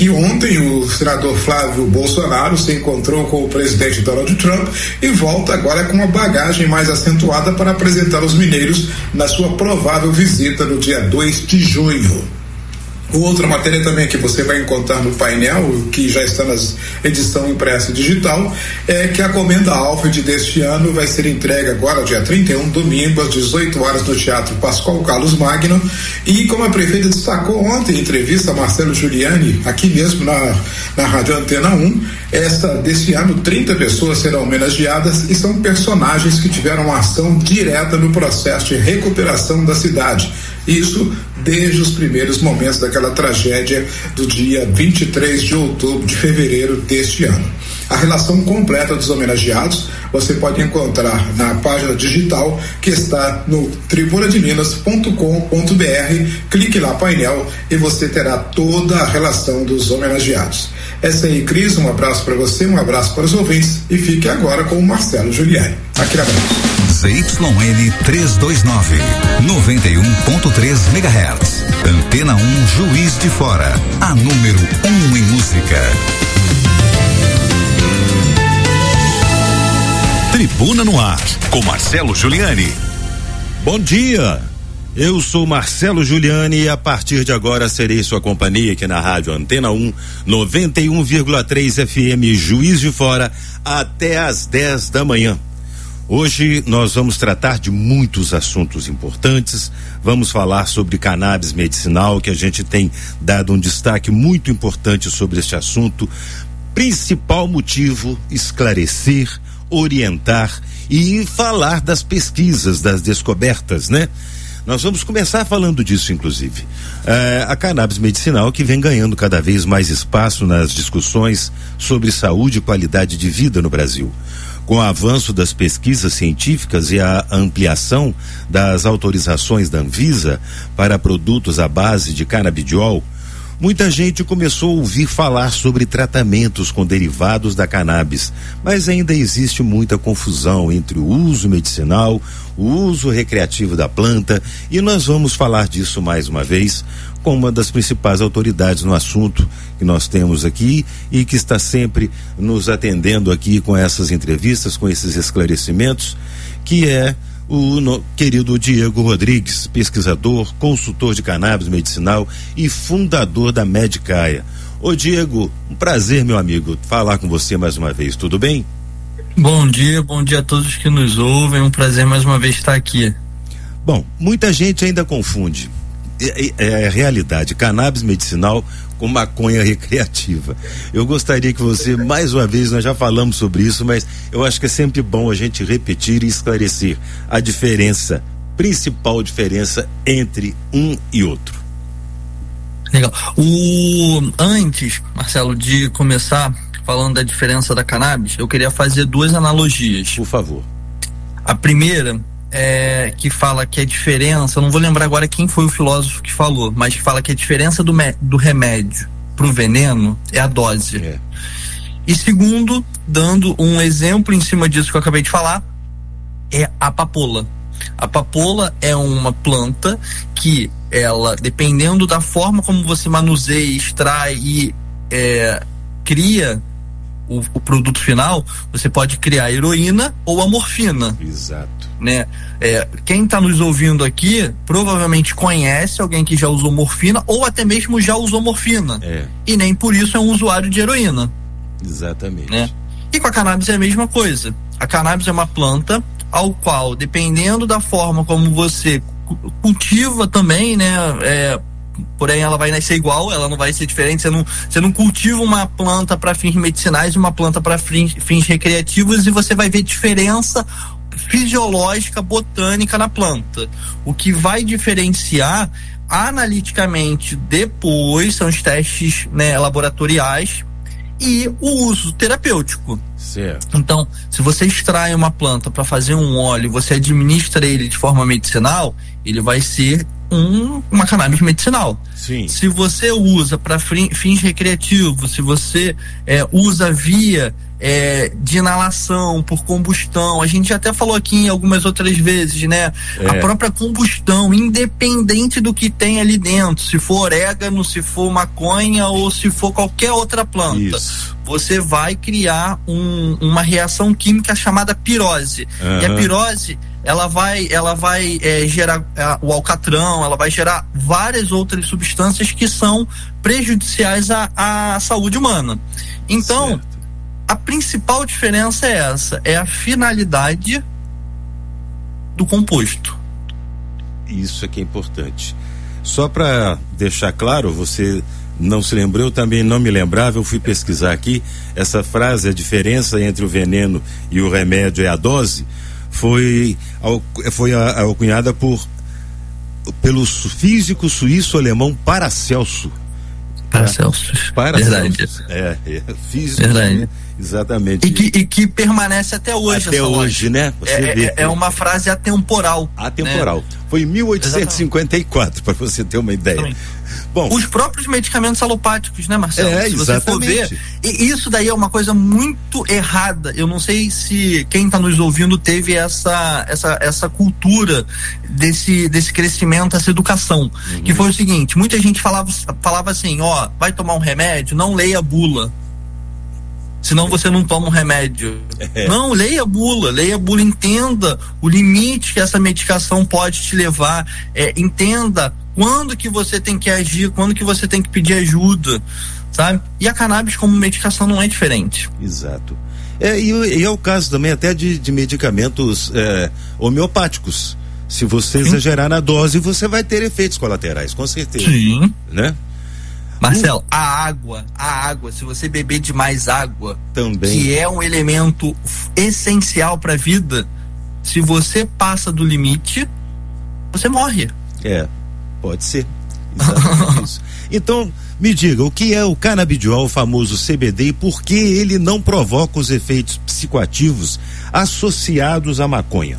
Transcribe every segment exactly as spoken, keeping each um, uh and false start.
E ontem o senador Flávio Bolsonaro se encontrou com o presidente Donald Trump e volta agora com uma bagagem mais acentuada para apresentar os mineiros na sua provável visita no dia dois de junho. Outra matéria também que você vai encontrar no painel, que já está na edição impressa e digital, é que a Comenda Alfred deste ano vai ser entregue agora, dia trinta e um, domingo, às dezoito horas, no Teatro Pascoal Carlos Magno. E como a prefeita destacou ontem em entrevista a Marcelo Giuliani, aqui mesmo na, na Rádio Antena um, esta, desse ano, trinta pessoas serão homenageadas e são personagens que tiveram uma ação direta no processo de recuperação da cidade. Isso desde os primeiros momentos daquela tragédia do dia vinte e três de outubro, de fevereiro deste ano. A relação completa dos homenageados você pode encontrar na página digital que está no tribuna de minas ponto com ponto b r. Clique lá, painel, e você terá toda a relação dos homenageados. Essa aí, Cris, um abraço para você, um abraço para os ouvintes e fique agora com o Marcelo Giuliani. Aquele abraço. Z Y N trezentos e vinte e nove, noventa e um ponto três megahertz. Antena um Juiz de Fora, a número um em música. Tribuna no ar, com Marcelo Giuliani. Bom dia, eu sou Marcelo Giuliani e a partir de agora serei sua companhia aqui na Rádio Antena um, noventa e um vírgula três F M Juiz de Fora, até às dez da manhã. Hoje nós vamos tratar de muitos assuntos importantes, vamos falar sobre cannabis medicinal, que a gente tem dado um destaque muito importante sobre este assunto. Principal motivo, esclarecer, orientar e falar das pesquisas, das descobertas, né? Nós vamos começar falando disso, inclusive. É, a cannabis medicinal que vem ganhando cada vez mais espaço nas discussões sobre saúde e qualidade de vida no Brasil. Com o avanço das pesquisas científicas e a ampliação das autorizações da Anvisa para produtos à base de canabidiol, muita gente começou a ouvir falar sobre tratamentos com derivados da cannabis, mas ainda existe muita confusão entre o uso medicinal, o uso recreativo da planta, e nós vamos falar disso mais uma vez com uma das principais autoridades no assunto que nós temos aqui e que está sempre nos atendendo aqui com essas entrevistas, com esses esclarecimentos, que é o no, querido Diego Rodrigues, pesquisador, consultor de cannabis medicinal e fundador da Medicaia. Ô Diego, um prazer, meu amigo, falar com você mais uma vez, tudo bem? Bom dia, bom dia a todos que nos ouvem, um prazer mais uma vez estar aqui. Bom, muita gente ainda confunde, é, é, é a realidade, cannabis medicinal com maconha recreativa. Eu gostaria que você, mais uma vez, nós já falamos sobre isso, mas eu acho que é sempre bom a gente repetir e esclarecer a diferença, principal diferença entre um e outro. Legal. O, antes, Marcelo, de começar falando da diferença da cannabis, eu queria fazer duas analogias. Por favor. A primeira é que fala que a diferença, eu não vou lembrar agora quem foi o filósofo que falou, mas que fala que a diferença do, me, do remédio pro veneno é a dose. É. E segundo, dando um exemplo em cima disso que eu acabei de falar, é a papoula. A papoula é uma planta que ela, dependendo da forma como você manuseia, extrai e é, cria o, o produto final, você pode criar a heroína ou a morfina. Exato. Né? É, quem está nos ouvindo aqui provavelmente conhece alguém que já usou morfina ou até mesmo já usou morfina. É. E nem por isso é um usuário de heroína. Exatamente. Né? E com a cannabis é a mesma coisa. A cannabis é uma planta ao qual, dependendo da forma como você cultiva também, né? É, porém ela vai nascer igual, ela não vai ser diferente. Você não, você não cultiva uma planta para fins medicinais e uma planta para fins, fins recreativos, e você vai ver diferença fisiológica, botânica na planta. O que vai diferenciar analiticamente depois são os testes, né, laboratoriais e o uso terapêutico. Certo. Então, se você extrai uma planta para fazer um óleo, você administra ele de forma medicinal, ele vai ser um, uma cannabis medicinal. Sim. Se você usa para fins recreativos, se você é, usa via é, de inalação, por combustão. A gente até falou aqui em algumas outras vezes, né? É. A própria combustão, independente do que tem ali dentro, se for orégano, se for maconha ou se for qualquer outra planta. Isso. Você vai criar um, uma reação química chamada pirose. Uhum. E a pirose, ela vai, ela vai é, gerar é, o alcatrão, ela vai gerar várias outras substâncias que são prejudiciais à, à saúde humana. Então, certo. A principal diferença é essa, é a finalidade do composto. Isso é que é importante. Só para deixar claro, você não se lembrou, eu também não me lembrava, eu fui pesquisar aqui, essa frase, a diferença entre o veneno e o remédio é a dose, foi, foi alcunhada por, pelo físico suíço-alemão Paracelso. Paracelso. Paracelso. Verdade. É, é físico. Verdade. Né? Exatamente. E que, e que permanece até hoje. Até hoje, né? Você é, vê é, é uma frase atemporal. Atemporal. Né? Foi em mil oitocentos e cinquenta e quatro, para você ter uma ideia. Também. Bom, os próprios medicamentos alopáticos, né, Marcelo? É, se você for ver, e isso daí é uma coisa muito errada. Eu não sei se quem está nos ouvindo teve essa, essa, essa cultura desse, desse crescimento, essa educação. Uhum. Que foi o seguinte: muita gente falava, falava assim, ó, vai tomar um remédio, não leia a bula. Senão você não toma um remédio. É. Não, leia a bula, leia a bula, entenda o limite que essa medicação pode te levar, é, entenda quando que você tem que agir, quando que você tem que pedir ajuda, sabe? E a cannabis como medicação não é diferente. Exato. É, e, e é o caso também até de, de medicamentos é, homeopáticos. Se você Sim. exagerar na dose, você vai ter efeitos colaterais, com certeza. Sim. Né? Marcelo, uh. a água, a água, se você beber demais água, também, que é um elemento essencial para a vida, se você passa do limite, você morre. É, pode ser. Exatamente isso. Então, me diga, o que é o canabidiol, o famoso C B D, e por que ele não provoca os efeitos psicoativos associados à maconha?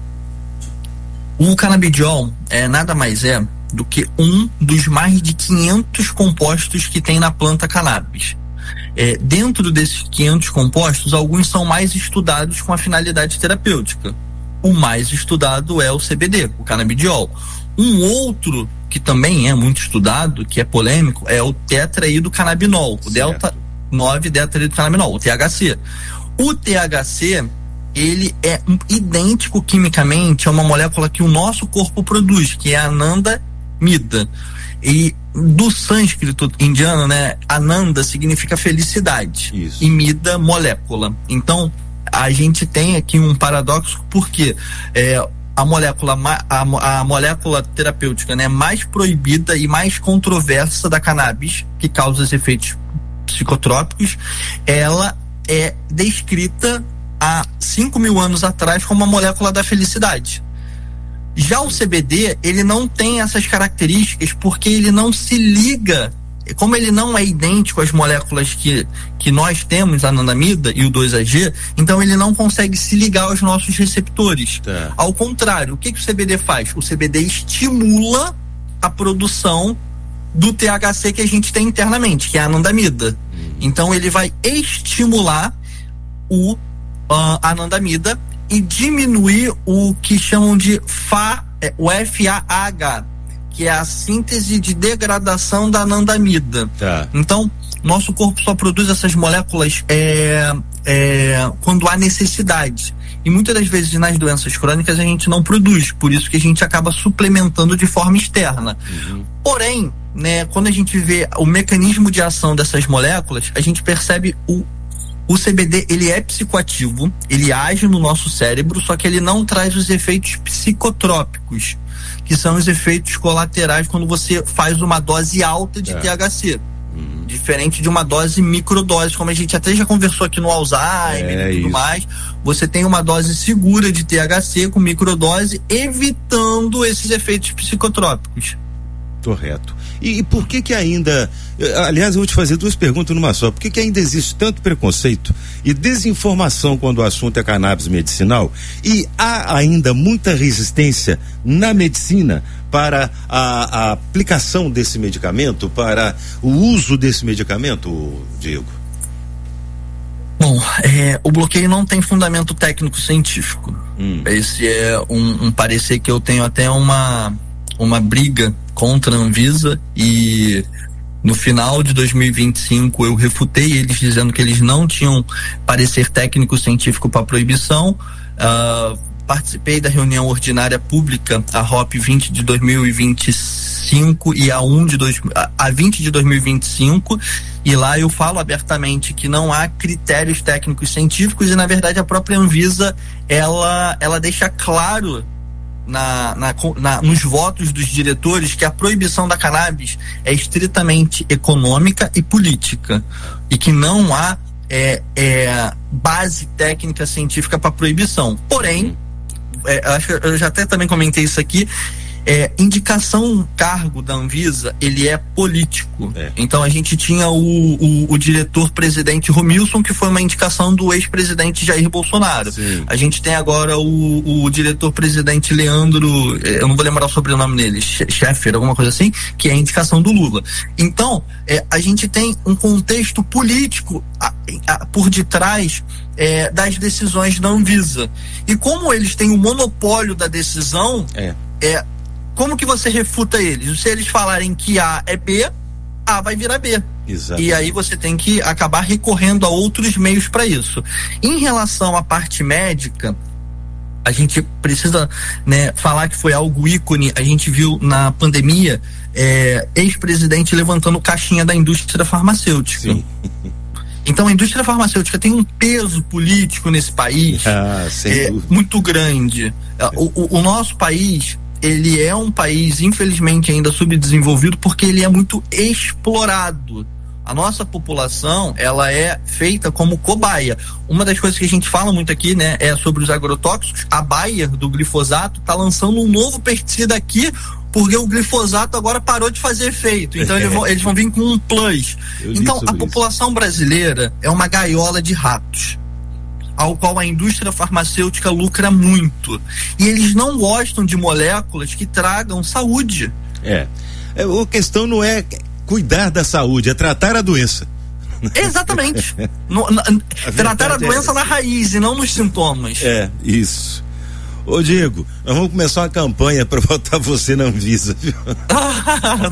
O canabidiol é nada mais é do que um dos mais de quinhentos compostos que tem na planta cannabis. É, dentro desses quinhentos compostos, alguns são mais estudados com a finalidade terapêutica. O mais estudado é o C B D, o canabidiol. Um outro que também é muito estudado, que é polêmico, é o tetraidrocannabinol, o delta nove tetraidrocannabinol, o T H C. O T H C, ele é idêntico quimicamente a uma molécula que o nosso corpo produz, que é a anandamida. E do sânscrito indiano, né, ananda significa felicidade. Isso. E mida, molécula. Então, a gente tem aqui um paradoxo, porque é, a molécula a, a molécula terapêutica, né, mais proibida e mais controversa da cannabis, que causa os efeitos psicotrópicos, ela é descrita há cinco mil anos atrás como a molécula da felicidade. Já o C B D, ele não tem essas características porque ele não se liga, como ele não é idêntico às moléculas que, que nós temos, a anandamida e o dois A G, então ele não consegue se ligar aos nossos receptores. Tá. Ao contrário, o que, que o C B D faz? O C B D estimula a produção do T H C que a gente tem internamente, que é a anandamida. Hum. Então ele vai estimular o, uh, a anandamida e diminuir o que chamam de F A, o F A H, que é a síntese de degradação da anandamida. Tá. Então, nosso corpo só produz essas moléculas é, é, quando há necessidade. E muitas das vezes nas doenças crônicas a gente não produz, por isso que a gente acaba suplementando de forma externa. Uhum. Porém, né, quando a gente vê o mecanismo de ação dessas moléculas, a gente percebe o O C B D, ele é psicoativo, ele age no nosso cérebro, só que ele não traz os efeitos psicotrópicos, que são os efeitos colaterais quando você faz uma dose alta de é. T H C. Uhum. Diferente de uma dose microdose, como a gente até já conversou aqui no Alzheimer é e tudo isso. mais. Você tem uma dose segura de T H C com microdose, evitando esses efeitos psicotrópicos. Correto. E, e por que que ainda, aliás, eu vou te fazer duas perguntas numa só, por que que ainda existe tanto preconceito e desinformação quando o assunto é cannabis medicinal e há ainda muita resistência na medicina para a, a aplicação desse medicamento, para o uso desse medicamento, Diego? Bom, Bom, é, o bloqueio não tem fundamento técnico-científico. Hum. Esse é um, um parecer que eu tenho até uma, uma briga contra a Anvisa, e no final de dois mil e vinte e cinco eu refutei eles dizendo que eles não tinham parecer técnico-científico para proibição. Uh, participei da reunião ordinária pública, a R O P vinte de dois mil e vinte e cinco e a um de dois, a vinte de dois mil e vinte e cinco, e lá eu falo abertamente que não há critérios técnicos científicos, e na verdade a própria Anvisa ela, ela deixa claro na, na, na, nos votos dos diretores que a proibição da cannabis é estritamente econômica e política, e que não há é, é, base técnica científica para proibição. Porém, é, acho que eu já até também comentei isso aqui, é, indicação cargo da Anvisa, ele é político. É. Então a gente tinha o, o, o diretor-presidente Romilson, que foi uma indicação do ex-presidente Jair Bolsonaro. Sim. A gente tem agora o, o diretor-presidente Leandro, eu não vou lembrar o sobrenome dele, Scheffer, alguma coisa assim, que é a indicação do Lula. Então, é, a gente tem um contexto político a, a, por detrás é, das decisões da Anvisa. E como eles têm o monopólio da decisão, é, é como que você refuta eles? Se eles falarem que A é B, A vai virar B. Exato. E aí você tem que acabar recorrendo a outros meios para isso. Em relação à parte médica, a gente precisa, né, falar que foi algo ícone. A gente viu na pandemia é, ex-presidente levantando caixinha da indústria farmacêutica. Sim. Então a indústria farmacêutica tem um peso político nesse país ah, é, muito grande. O, o, o nosso país, ele é um país, infelizmente, ainda subdesenvolvido, porque ele é muito explorado. A nossa população, ela é feita como cobaia. Uma das coisas que a gente fala muito aqui, né, é sobre os agrotóxicos. A Bayer, do glifosato, está lançando um novo pesticida aqui, porque o glifosato agora parou de fazer efeito. Então é. eles, vão, eles vão vir com um plus. Eu então a população isso. brasileira é uma gaiola de ratos, ao qual a indústria farmacêutica lucra muito. E eles não gostam de moléculas que tragam saúde. É. é a questão não é cuidar da saúde, é tratar a doença. Exatamente. no, na, a tratar a doença é na raiz e não nos sintomas. É, isso. Ô Diego, nós vamos começar uma campanha para botar você na Anvisa, viu? Ah,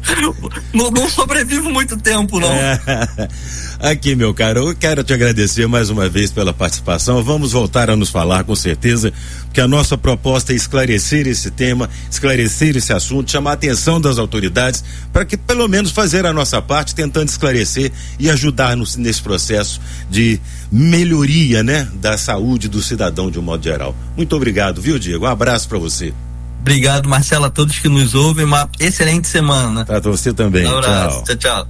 não, não, não sobrevivo muito tempo, não. É. Aqui, meu caro, eu quero te agradecer mais uma vez pela participação. Vamos voltar a nos falar, com certeza, porque a nossa proposta é esclarecer esse tema, esclarecer esse assunto, chamar a atenção das autoridades, para que pelo menos fazer a nossa parte, tentando esclarecer e ajudar-nos nesse processo de melhoria, né, da saúde do cidadão de um modo geral. Muito obrigado, viu, Diego? Um abraço para você. Obrigado, Marcelo, a todos que nos ouvem. Uma excelente semana. Para você também. Um abraço. Tchau, tchau. tchau.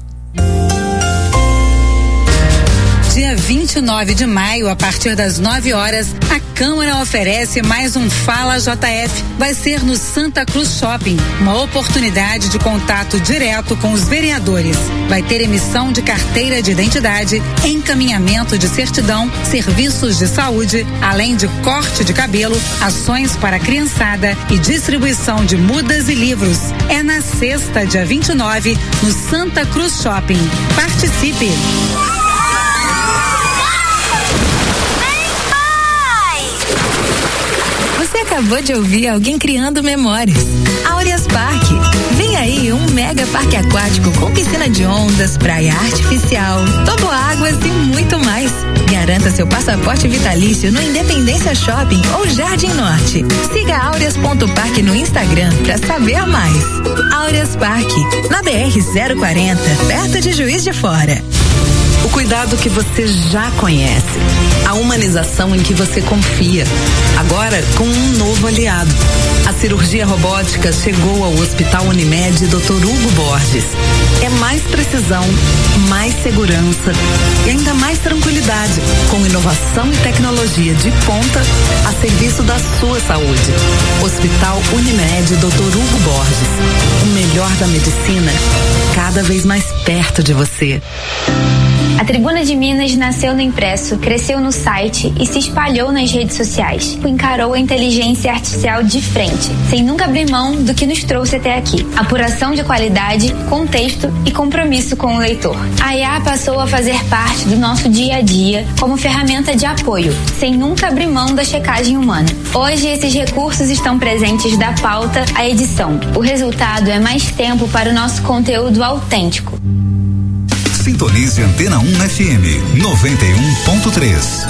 Dia vinte e nove de maio, a partir das nove horas, a Câmara oferece mais um Fala J F. Vai ser no Santa Cruz Shopping, uma oportunidade de contato direto com os vereadores. Vai ter emissão de carteira de identidade, encaminhamento de certidão, serviços de saúde, além de corte de cabelo, ações para a criançada e distribuição de mudas e livros. É na sexta, dia vinte e nove, no Santa Cruz Shopping. Participe! Você acabou de ouvir alguém criando memórias. Áureas Parque. Vem aí um mega parque aquático com piscina de ondas, praia artificial, toboáguas e muito mais. Garanta seu passaporte vitalício no Independência Shopping ou Jardim Norte. Siga Áureas ponto parque no Instagram para saber mais. Áureas Parque, na B R zero quarenta, perto de Juiz de Fora. O cuidado que você já conhece. A humanização em que você confia. Agora com um novo aliado. A cirurgia robótica chegou ao Hospital Unimed doutor Hugo Borges. É mais precisão, mais segurança e ainda mais tranquilidade, com inovação e tecnologia de ponta a serviço da sua saúde. Hospital Unimed doutor Hugo Borges. O melhor da medicina, cada vez mais perto de você. A Tribuna de Minas nasceu no impresso, cresceu no site e se espalhou nas redes sociais. Encarou a inteligência artificial de frente, sem nunca abrir mão do que nos trouxe até aqui. Apuração de qualidade, contexto e compromisso com o leitor. A I A passou a fazer parte do nosso dia a dia como ferramenta de apoio, sem nunca abrir mão da checagem humana. Hoje, esses recursos estão presentes da pauta à edição. O resultado é mais tempo para o nosso conteúdo autêntico. Sintonize Antena um F M noventa e um ponto três.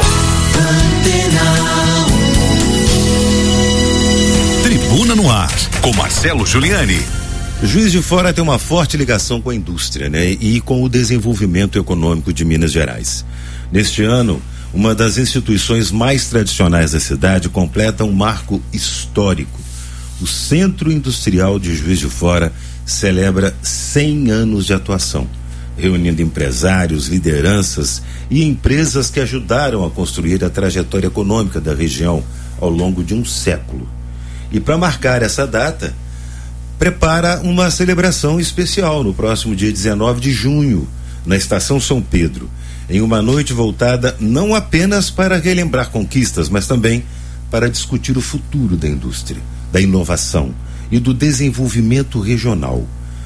Tribuna no Ar, com Marcelo Giuliani. Juiz de Fora tem uma forte ligação com a indústria, né? E com o desenvolvimento econômico de Minas Gerais. Neste ano, uma das instituições mais tradicionais da cidade completa um marco histórico. O Centro Industrial de Juiz de Fora celebra cem anos de atuação, reunindo empresários, lideranças e empresas que ajudaram a construir a trajetória econômica da região ao longo de um século. E para marcar essa data, prepara uma celebração especial no próximo dia dezenove de junho, na Estação São Pedro, em uma noite voltada não apenas para relembrar conquistas, mas também para discutir o futuro da indústria, da inovação e do desenvolvimento regional.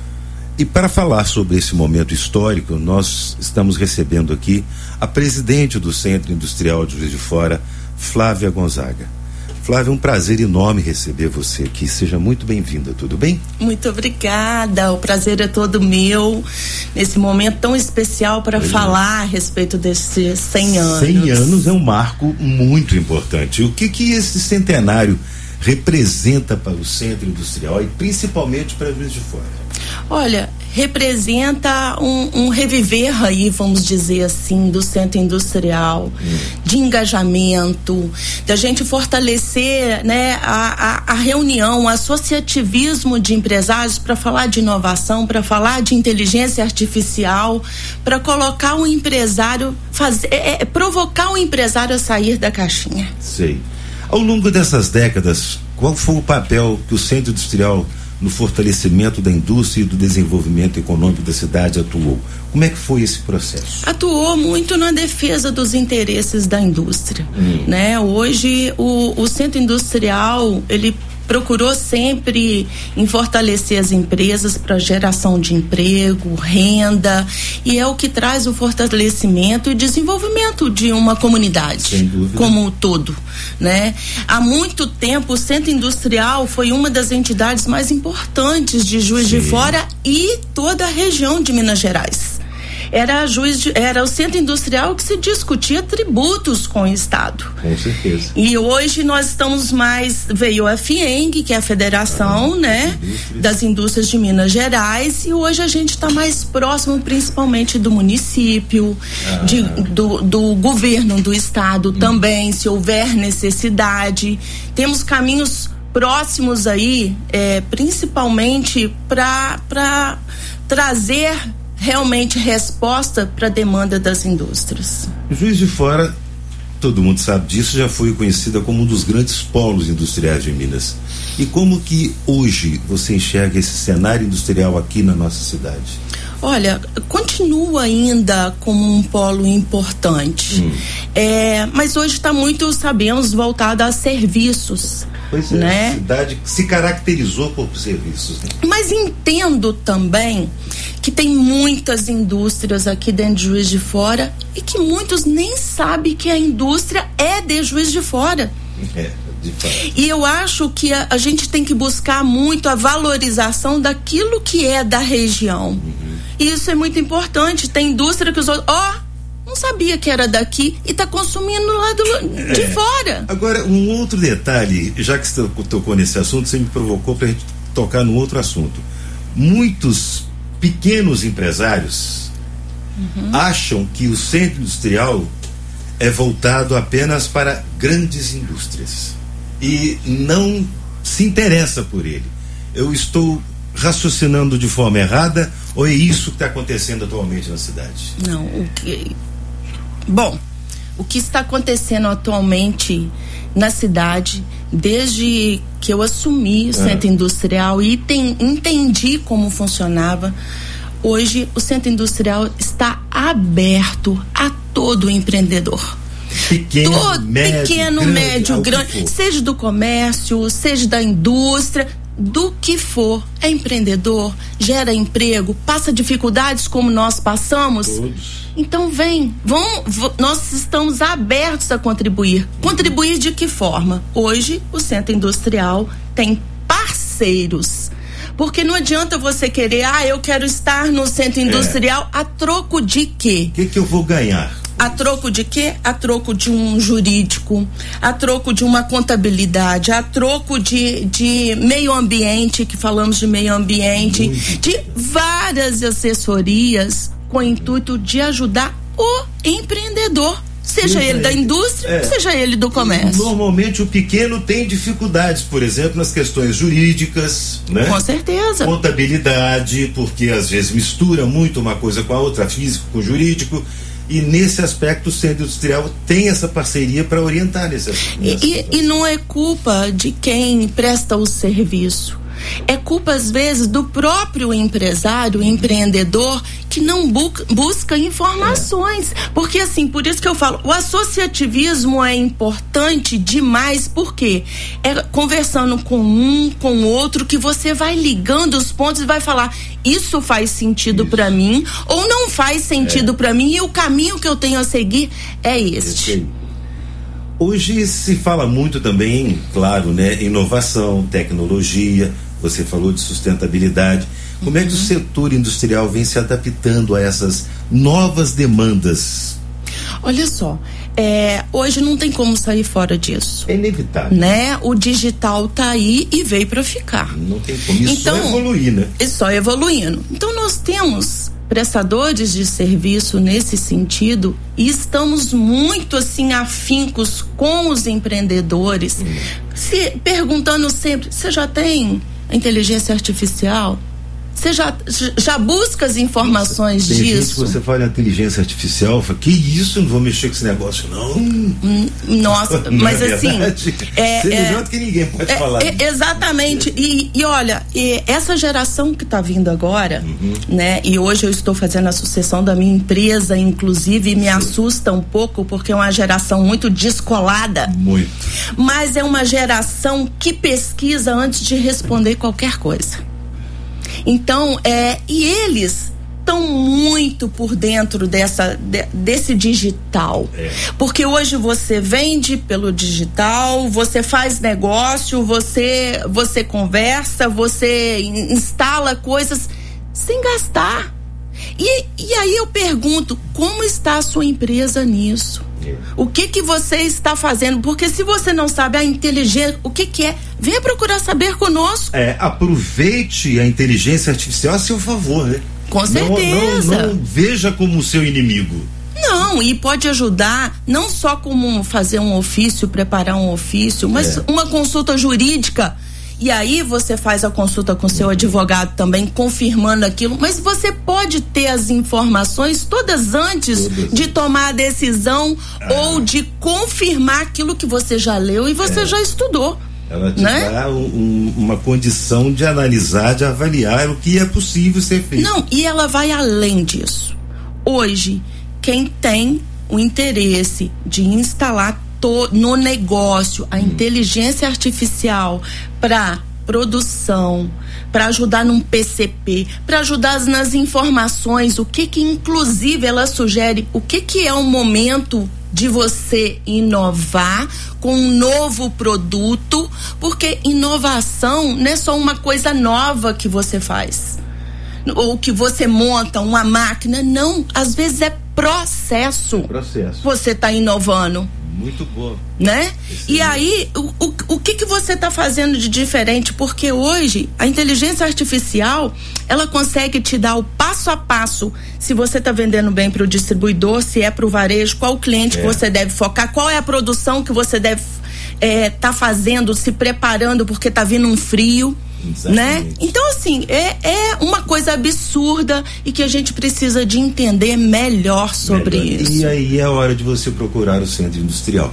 E para falar sobre esse momento histórico, nós estamos recebendo aqui a presidente do Centro Industrial de Juiz de Fora, Flávia Gonzaga. Flávia, é um prazer enorme receber você aqui. Seja muito bem-vinda, tudo bem? Muito obrigada, o prazer é todo meu, nesse momento tão especial para falar a respeito desses cem anos. cem anos é um marco muito importante. O que que esse centenário representa para o Centro Industrial e principalmente para Juiz de Fora? Olha, representa um, um reviver aí, vamos dizer assim, do Centro Industrial, hum. de engajamento, da gente fortalecer, né, a, a, a reunião, o associativismo de empresários para falar de inovação, para falar de inteligência artificial, para colocar o empresário, fazer, é, provocar o empresário a sair da caixinha. Sei. Ao longo dessas décadas, qual foi o papel que o Centro Industrial no fortalecimento da indústria e do desenvolvimento econômico da cidade atuou? Como é que foi esse processo? Atuou muito na defesa dos interesses da indústria, hum. né? Hoje o, o Centro Industrial, ele procurou sempre em fortalecer as empresas para geração de emprego, renda, e é o que traz o fortalecimento e desenvolvimento de uma comunidade como um todo, né? Há muito tempo o Centro Industrial foi uma das entidades mais importantes de Juiz Sim. de Fora e toda a região de Minas Gerais. Era, juiz de, era o Centro Industrial que se discutia tributos com o Estado. Com certeza. E hoje nós estamos mais, veio a FIENG, que é a Federação, ah, né, indústrias. das Indústrias de Minas Gerais, e hoje a gente está mais próximo principalmente do município, ah. de, do, do governo do Estado hum. também, se houver necessidade. Temos caminhos próximos aí, é, principalmente para trazer realmente resposta para a demanda das indústrias. Juiz de Fora, todo mundo sabe disso, já foi conhecida como um dos grandes polos industriais de Minas. E como que hoje você enxerga esse cenário industrial aqui na nossa cidade? Olha, continua ainda como um polo importante, hum. é, mas hoje está muito, sabemos, voltado a serviços. Pois é, né? A cidade se caracterizou por serviços. Né? Mas entendo também que tem muitas indústrias aqui dentro de Juiz de Fora e que muitos nem sabem que a indústria é de Juiz de Fora. É, de fato. E eu acho que a, a gente tem que buscar muito a valorização daquilo que é da região. Uhum. E isso é muito importante. Tem indústria que os outros, ó, oh, não sabia que era daqui e está consumindo lá do, de é. fora. Agora, um outro detalhe, já que você tocou nesse assunto, você me provocou para a gente tocar num outro assunto. Muitos pequenos empresários uhum. acham que o Centro Industrial é voltado apenas para grandes indústrias e não se interessa por ele. Eu estou raciocinando de forma errada ou é isso que está acontecendo atualmente na cidade? Não, o que... Bom, o que está acontecendo atualmente na cidade, desde que eu assumi o Centro ah. Industrial e tem, entendi como funcionava, hoje o Centro Industrial está aberto a todo empreendedor. Pequeno, todo, médio, pequeno, grande, médio, grande, seja do comércio, seja da indústria, do que for, é empreendedor, gera emprego, passa dificuldades como nós passamos. Todos. Então vem, vão, v- nós estamos abertos a contribuir. Contribuir de que forma? Hoje o Centro Industrial tem parceiros. Porque não adianta você querer, ah, eu quero estar no Centro Industrial, é. a troco de quê? O que que eu vou ganhar? A troco de quê? A troco de um jurídico, a troco de uma contabilidade, a troco de, de meio ambiente, que falamos de meio ambiente, Muito. de várias assessorias com o intuito de ajudar o empreendedor. Seja ele da indústria, é. seja ele do comércio. Normalmente o pequeno tem dificuldades, por exemplo, nas questões jurídicas, né? Com certeza. Contabilidade, porque às vezes mistura muito uma coisa com a outra, físico com jurídico. E nesse aspecto o Centro Industrial tem essa parceria para orientar nesse aspecto. E, e, e não é culpa de quem presta o serviço. É culpa, às vezes, do próprio empresário, empreendedor, que não bu- busca informações. É. Porque, assim, por isso que eu falo, o associativismo é importante demais, porque é conversando com um, com o outro, que você vai ligando os pontos e vai falar, isso faz sentido para mim, ou não faz sentido é. para mim, e o caminho que eu tenho a seguir é este. Hoje se fala muito também, claro, né, inovação, tecnologia. Você falou de sustentabilidade. Como uhum. é que o setor industrial vem se adaptando a essas novas demandas? Olha só, é, hoje não tem como sair fora disso. É inevitável. Né? O digital tá aí e veio para ficar. Não tem como. Isso então, só evoluir, né? Isso só evoluindo. Então nós temos prestadores de serviço nesse sentido e estamos muito assim afincos com os empreendedores, hum. se perguntando sempre, você já tem inteligência artificial? Você já, já busca as informações Tem disso? Gente, você fala em inteligência artificial, fala, que isso, não vou mexer com esse negócio, não. Hum, nossa, mas é assim. É, é melhor do que ninguém pode é, falar. É, exatamente. E, e olha, e essa geração que está vindo agora, uhum. né? E hoje eu estou fazendo a sucessão da minha empresa, inclusive, e me Sim. assusta um pouco, porque é uma geração muito descolada. Muito. Mas é uma geração que pesquisa antes de responder qualquer coisa. Então, é, e eles estão muito por dentro dessa, de, desse digital. É. Porque hoje você vende pelo digital, você faz negócio, você, você conversa, você instala coisas sem gastar. E, e aí eu pergunto, como está a sua empresa nisso? É. O que que você está fazendo? Porque se você não sabe a inteligência, o que que é? Venha procurar saber conosco. É, aproveite a inteligência artificial a seu favor, né? Com certeza. Não, não, não veja como seu inimigo. Não, e pode ajudar não só como fazer um ofício, preparar um ofício, mas é. uma consulta jurídica. E aí você faz a consulta com seu advogado também, confirmando aquilo, mas você pode ter as informações todas antes todas. de tomar a decisão ah. ou de confirmar aquilo que você já leu e você é. já estudou. Ela te né? dá um, uma condição de analisar, de avaliar o que é possível ser feito. Não, e ela vai além disso. Hoje, quem tem o interesse de instalar no negócio a hum. inteligência artificial para produção, para ajudar num P C P, para ajudar nas informações, o que que inclusive ela sugere, o que que é o momento de você inovar com um novo produto, porque inovação não é só uma coisa nova que você faz ou que você monta uma máquina, não, às vezes é processo. Processo. Você está inovando. Muito boa. Né? E aí, o, o, o que que você está fazendo de diferente? Porque hoje, a inteligência artificial, ela consegue te dar o passo a passo, se você está vendendo bem para o distribuidor, se é para o varejo, qual o cliente é. que você deve focar, qual é a produção que você deve estar é, tá fazendo, se preparando, porque está vindo um frio. Né? Então, assim, é, é uma coisa absurda e que a gente precisa de entender melhor sobre melhor. isso. E aí é a hora de você procurar o Centro Industrial.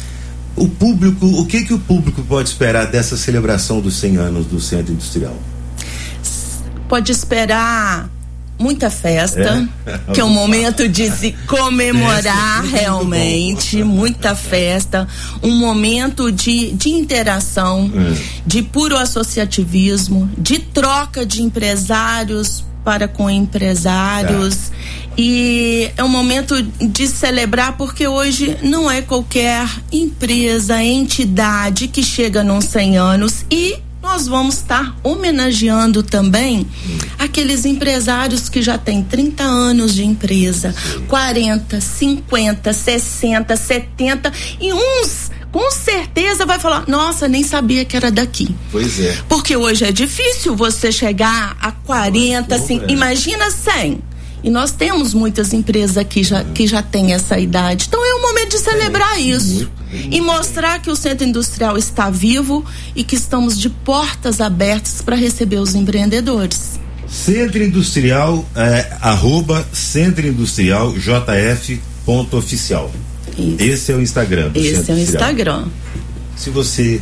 O público, o que que o público pode esperar dessa celebração dos cem anos do Centro Industrial? Pode esperar muita festa, é. que é um momento de se comemorar é realmente, muita festa, um momento de, de interação, é. de puro associativismo, de troca de empresários para com empresários, é. e é um momento de celebrar, porque hoje não é qualquer empresa, entidade que chega nos cem anos, e nós vamos estar homenageando também hum. aqueles empresários que já têm trinta anos de empresa, Sim. quarenta, cinquenta, sessenta, setenta, e uns com certeza vai falar, nossa, nem sabia que era daqui. Pois é. Porque hoje é difícil você chegar a quarenta, assim, é. imagina cem. E nós temos muitas empresas aqui já, que já têm essa idade. Então é um momento de celebrar é, isso. Muito, muito, e mostrar que o Centro Industrial está vivo e que estamos de portas abertas para receber os empreendedores. Centro Industrial, é, arroba Centro Industrial J F ponto oficial. Isso. Esse é o Instagram do Esse Centro é o Industrial. Instagram. Se você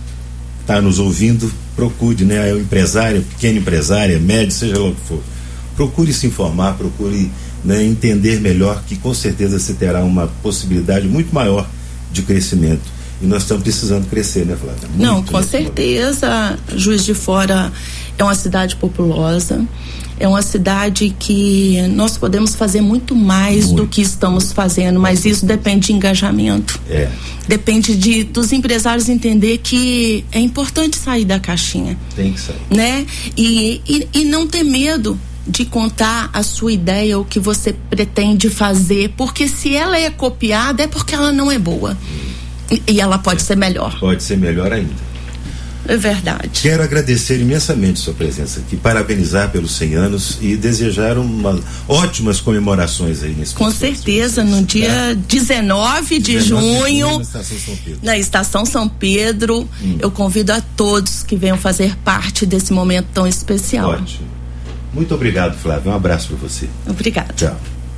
está nos ouvindo, procure, né? É o empresário, pequeno empresário, médio, seja lá o que for. Procure se informar, procure, né, entender melhor, que com certeza você terá uma possibilidade muito maior de crescimento. E nós estamos precisando crescer, né, Flávia? Muito, Não, com certeza. Momento. Juiz de Fora é uma cidade populosa, é uma cidade que nós podemos fazer muito mais muito. do que estamos fazendo, mas isso depende de engajamento. É. Depende de, dos empresários entender que é importante sair da caixinha. Tem que sair. Né? E, e, e não ter medo de contar a sua ideia, o que você pretende fazer, porque se ela é copiada é porque ela não é boa. Hum. E, e ela pode é. ser melhor. Pode ser melhor ainda. É verdade. Quero agradecer imensamente sua presença aqui, parabenizar pelos cem anos e desejar uma, ótimas comemorações aí nesse Com certeza, no dia tá? dezenove de junho, na Estação São Pedro. Na Estação São Pedro, hum. eu convido a todos que venham fazer parte desse momento tão especial. Ótimo. Muito obrigado, Flávio. Um abraço para você. Obrigada. Tchau.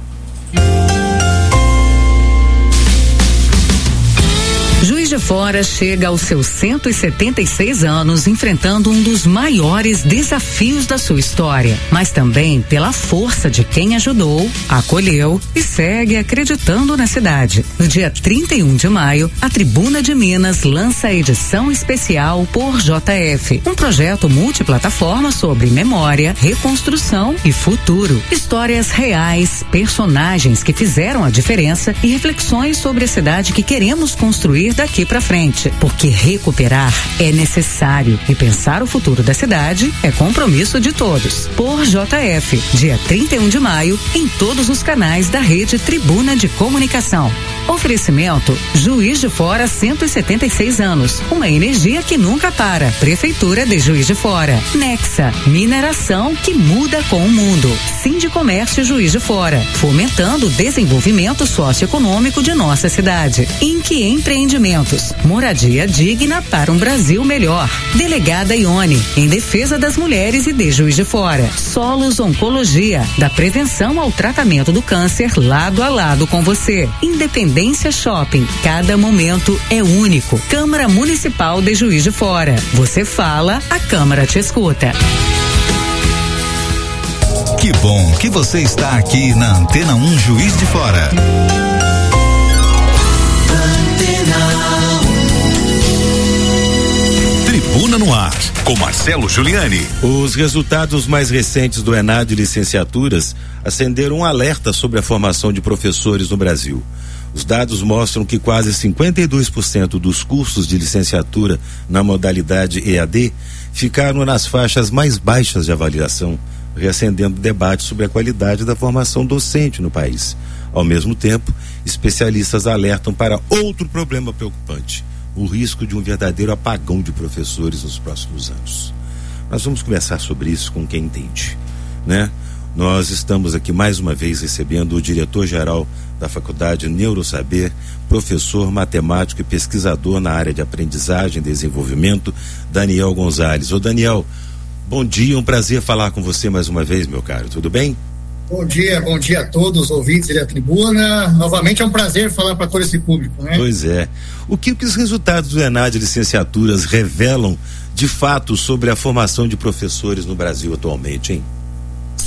Juiz de Fora chega aos seus cento e setenta e seis anos enfrentando um dos maiores desafios da sua história, mas também pela força de quem ajudou, acolheu e segue acreditando na cidade. No dia trinta e um de maio, a Tribuna de Minas lança a edição especial Por J F, um projeto multiplataforma sobre memória, reconstrução e futuro. Histórias reais, personagens que fizeram a diferença e reflexões sobre a cidade que queremos construir daqui pra frente, porque recuperar é necessário e pensar o futuro da cidade é compromisso de todos. Por J F, dia trinta e um de maio, em todos os canais da rede Tribuna de Comunicação. Oferecimento Juiz de Fora, cento e setenta e seis anos, uma energia que nunca para. Prefeitura de Juiz de Fora. Nexa, mineração que muda com o mundo. Sindicomércio Juiz de Fora, fomentando o desenvolvimento socioeconômico de nossa cidade. Inc Empreendimentos, moradia digna para um Brasil melhor. Delegada Ione, em defesa das mulheres e de Juiz de Fora. Solos Oncologia, da prevenção ao tratamento do câncer lado a lado com você. Independência Shopping, cada momento é único. Câmara Municipal de Juiz de Fora. Você fala, a Câmara te escuta. Que bom que você está aqui na Antena um Juiz de Fora. Tribuna no Ar, com Marcelo Giuliani. Os resultados mais recentes do ENAD de licenciaturas acenderam um alerta sobre a formação de professores no Brasil. Os dados mostram que quase cinquenta e dois por cento dos cursos de licenciatura na modalidade E A D ficaram nas faixas mais baixas de avaliação, reacendendo debate sobre a qualidade da formação docente no país. Ao mesmo tempo, especialistas alertam para outro problema preocupante: o risco de um verdadeiro apagão de professores nos próximos anos. Nós vamos conversar sobre isso com quem entende, né? Nós estamos aqui mais uma vez recebendo o diretor-geral da Faculdade Neurosaber, professor, matemático e pesquisador na área de aprendizagem e desenvolvimento, Daniel Gonzalez. Ô Daniel, bom dia, um prazer falar com você mais uma vez, meu caro, tudo bem? Bom dia, bom dia a todos os ouvintes da tribuna. Novamente é um prazer falar para todo esse público, né? Pois é. O que, que os resultados do ENAD de licenciaturas revelam de fato sobre a formação de professores no Brasil atualmente, hein?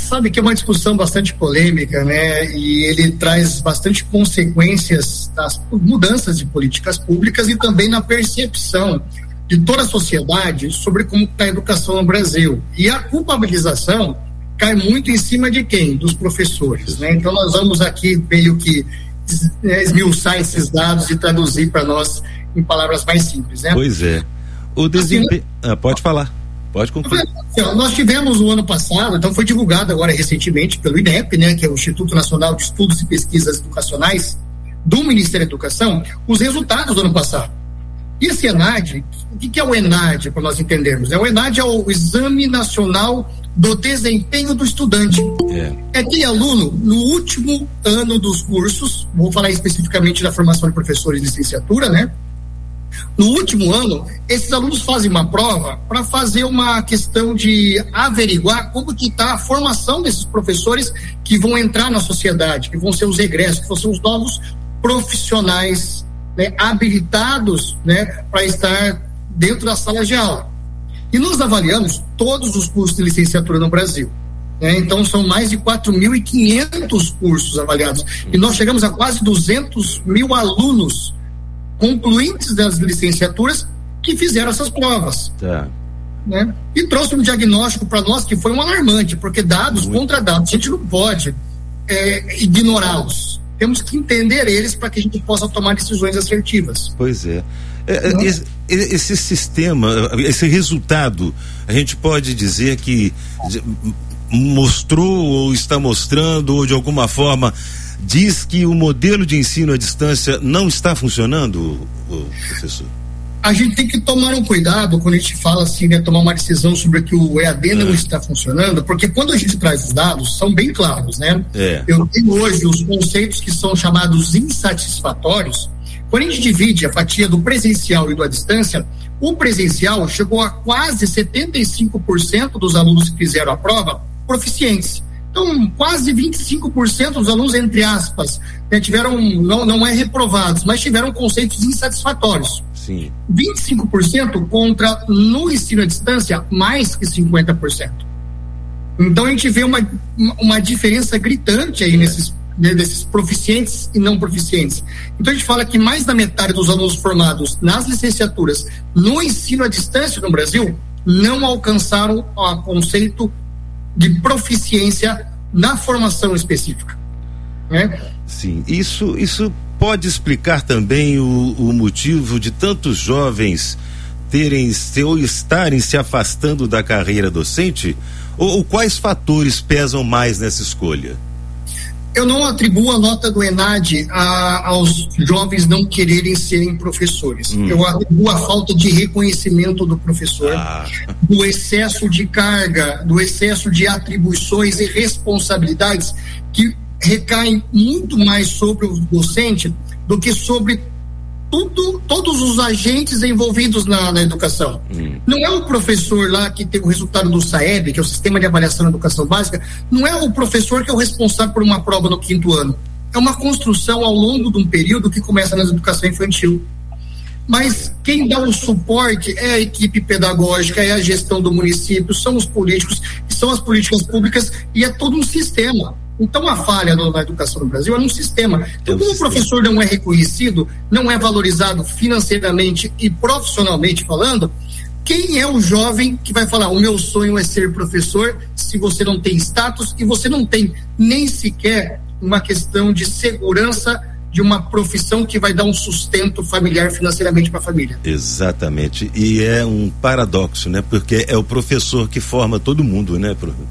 sabe que é uma discussão bastante polêmica, né? E ele traz bastante consequências das mudanças de políticas públicas e também na percepção de toda a sociedade sobre como está a educação no Brasil. E a culpabilização cai muito em cima de quem? Dos professores, né? Então nós vamos aqui meio que esmiuçar esses dados e traduzir para nós em palavras mais simples, né? Pois é. O desempenho... Assim, ah, pode falar. Pode concluir. Nós tivemos no ano passado, então foi divulgado agora recentemente pelo I N E P, né, que é o Instituto Nacional de Estudos e Pesquisas Educacionais do Ministério da Educação, os resultados do ano passado. E esse ENAD, o que é o ENAD, para nós entendermos? É, o ENAD é o Exame Nacional do Desempenho do Estudante. É. é aquele aluno, no último ano dos cursos, vou falar especificamente da formação de professores de licenciatura, né? No último ano, esses alunos fazem uma prova para fazer uma questão de averiguar como que está a formação desses professores que vão entrar na sociedade, que vão ser os egressos, que vão ser os novos profissionais, né, habilitados, né, para estar dentro das salas de aula. E nós avaliamos todos os cursos de licenciatura no Brasil. Né, então são mais de quatro mil e quinhentos cursos avaliados. E nós chegamos a quase duzentos mil alunos concluintes das licenciaturas que fizeram essas provas. Tá. Né? E trouxe um diagnóstico para nós que foi um alarmante, porque dados Muito. contra dados, a gente não pode é, ignorá-los. Temos que entender eles para que a gente possa tomar decisões assertivas. Pois é. é esse, esse sistema, esse resultado, a gente pode dizer que mostrou ou está mostrando, ou de alguma forma diz que o modelo de ensino à distância não está funcionando, professor? A gente tem que tomar um cuidado quando a gente fala assim, né, tomar uma decisão sobre que o E A D é. não está funcionando, porque quando a gente traz os dados, são bem claros, né? É. Eu tenho hoje os conceitos que são chamados insatisfatórios. Quando a gente divide a fatia do presencial e do à distância, o presencial chegou a quase setenta e cinco por cento dos alunos que fizeram a prova proficientes. Então, quase vinte e cinco por cento dos alunos, entre aspas, né, tiveram, não, não é reprovados, mas tiveram conceitos insatisfatórios. Sim. vinte e cinco por cento contra, no ensino à distância, mais que cinquenta por cento. Então, a gente vê uma, uma diferença gritante aí é. nesses, né, desses proficientes e não proficientes. Então, a gente fala que mais da metade dos alunos formados nas licenciaturas no ensino à distância no Brasil não alcançaram o conceito de proficiência na formação específica, né? Sim, isso, isso pode explicar também o, o motivo de tantos jovens terem se, ou estarem se afastando da carreira docente, ou, ou quais fatores pesam mais nessa escolha? Eu não atribuo a nota do ENAD a, aos jovens não quererem serem professores. Hum. Eu atribuo a falta de reconhecimento do professor, ah. do excesso de carga, do excesso de atribuições e responsabilidades que recaem muito mais sobre o docente do que sobre tudo, todos os agentes envolvidos na, na educação. Hum. Não é o professor lá que tem o resultado do SAEB, que é o Sistema de Avaliação da Educação Básica, não é o professor que é o responsável por uma prova no quinto ano. É uma construção ao longo de um período que começa na educação infantil. Mas quem dá o suporte é a equipe pedagógica, é a gestão do município, são os políticos, são as políticas públicas e é todo um sistema. Então a falha no, na educação no Brasil é um sistema. Então, como o professor não é reconhecido, não é valorizado financeiramente e profissionalmente falando, quem é o jovem que vai falar, o meu sonho é ser professor, se você não tem status e você não tem nem sequer uma questão de segurança de uma profissão que vai dar um sustento familiar financeiramente para a família. Exatamente. E é um paradoxo, né? Porque é o professor que forma todo mundo, né, professor?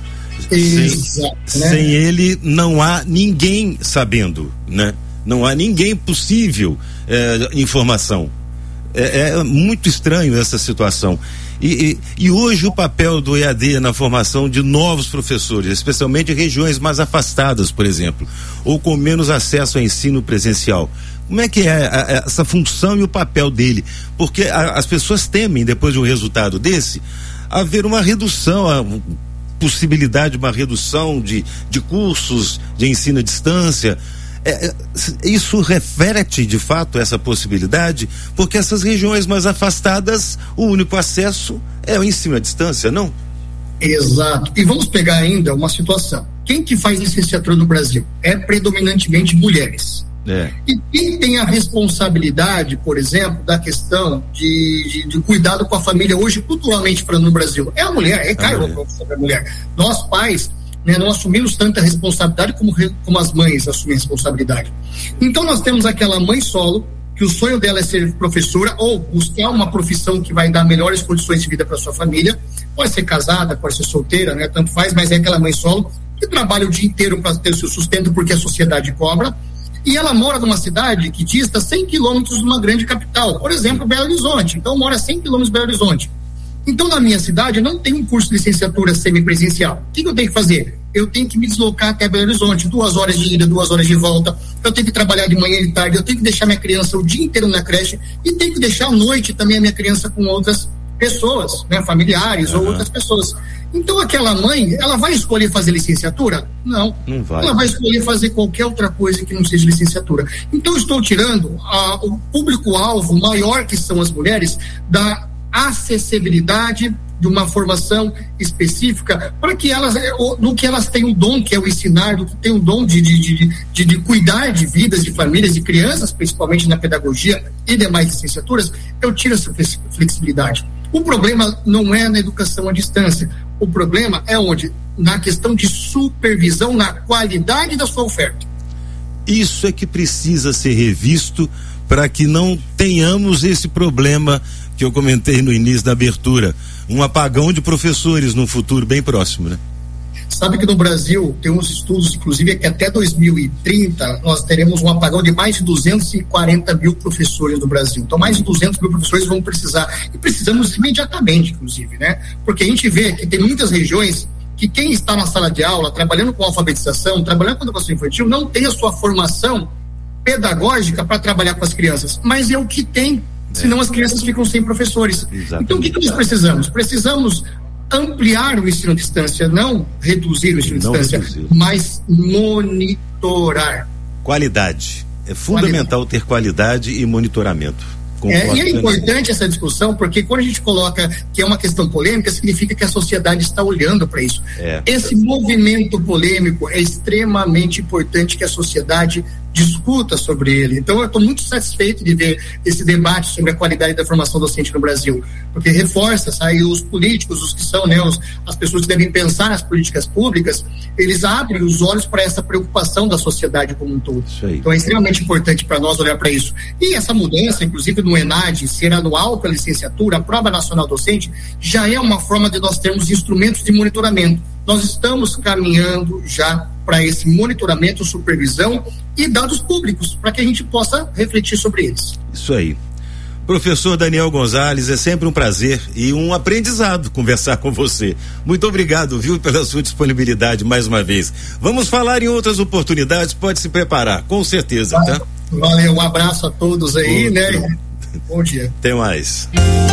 Exato, sem, né? sem ele não há ninguém sabendo, né? Não há ninguém possível é, informação. É, é muito estranho essa situação. E, e, e hoje o papel do E A D na formação de novos professores, especialmente em regiões mais afastadas, por exemplo, ou com menos acesso ao ensino presencial. Como é que é a, a, essa função e o papel dele? Porque a, as pessoas temem, depois de um resultado desse, haver uma redução, a, possibilidade de uma redução de, de cursos de ensino à distância. É, isso reflete de fato essa possibilidade, porque essas regiões mais afastadas, o único acesso é o ensino à distância, não? Exato. E vamos pegar ainda uma situação. Quem que faz licenciatura no Brasil? É predominantemente mulheres. É. E quem tem a responsabilidade, por exemplo, da questão de, de, de cuidado com a família hoje, culturalmente falando no Brasil? É a mulher, é Caio sobre a mulher. Nós, pais, né, não assumimos tanta responsabilidade como, como as mães assumem a responsabilidade. Então nós temos aquela mãe solo, que o sonho dela é ser professora ou buscar uma profissão que vai dar melhores condições de vida para sua família. Pode ser casada, pode ser solteira, né? Tanto faz, mas é aquela mãe solo que trabalha o dia inteiro para ter o seu sustento porque a sociedade cobra. E ela mora numa cidade que dista cem quilômetros de uma grande capital, por exemplo, Belo Horizonte. Então mora cem quilômetros de Belo Horizonte. Então na minha cidade não tem um curso de licenciatura semipresencial. O que, que eu tenho que fazer? Eu tenho que me deslocar até Belo Horizonte, duas horas de ida, duas horas de volta. Eu tenho que trabalhar de manhã e de tarde, eu tenho que deixar minha criança o dia inteiro na creche e tenho que deixar à noite também a minha criança com outras pessoas, né, familiares uhum. ou outras pessoas. Então aquela mãe, ela vai escolher fazer licenciatura? Não. Não vai. Ela vai escolher fazer qualquer outra coisa que não seja licenciatura. Então eu estou tirando a, o público-alvo maior, que são as mulheres, da acessibilidade de uma formação específica para que elas, no que elas têm um dom, que é o ensinar, do que tem um dom de, de, de, de, de cuidar de vidas, de famílias, de crianças, principalmente na pedagogia e demais licenciaturas, eu tiro essa flexibilidade. O problema não é na educação à distância, o problema é onde? Na questão de supervisão, na qualidade da sua oferta. Isso é que precisa ser revisto para que não tenhamos esse problema que eu comentei no início da abertura, um apagão de professores no futuro bem próximo, né? Sabe que no Brasil tem uns estudos, inclusive, que até dois mil e trinta nós teremos um apagão de mais de duzentos e quarenta mil professores no Brasil. Então mais de duzentos mil professores vão precisar, e precisamos imediatamente, inclusive, né? Porque a gente vê que tem muitas regiões que quem está na sala de aula, trabalhando com alfabetização, trabalhando com educação infantil, não tem a sua formação pedagógica para trabalhar com as crianças, mas é o que tem. Senão as crianças ficam sem professores. Exatamente. Então o que, que nós precisamos? Precisamos ampliar o ensino à distância, não reduzir o ensino à distância, reduzir. Mas monitorar. Qualidade. É fundamental qualidade. Ter qualidade e monitoramento. É, e é importante essa discussão, porque quando a gente coloca que é uma questão polêmica, significa que a sociedade está olhando para isso. É. Esse movimento polêmico é extremamente importante que a sociedade discuta sobre ele. Então eu estou muito satisfeito de ver esse debate sobre a qualidade da formação docente no Brasil, porque reforça, aí os políticos, os que são, né, os, as pessoas que devem pensar nas políticas públicas, eles abrem os olhos para essa preocupação da sociedade como um todo. Então é extremamente importante para nós olhar para isso. E essa mudança, inclusive no ENAD, ser anual para a licenciatura, a prova nacional docente, já é uma forma de nós termos instrumentos de monitoramento. Nós estamos caminhando já para esse monitoramento, supervisão e dados públicos, para que a gente possa refletir sobre eles. Isso aí. Professor Daniel Gonzalez, é sempre um prazer e um aprendizado conversar com você. Muito obrigado, viu, pela sua disponibilidade mais uma vez. Vamos falar em outras oportunidades, pode se preparar, com certeza, tá? Valeu, um abraço a todos aí, Outro. né? Bom dia. Até mais.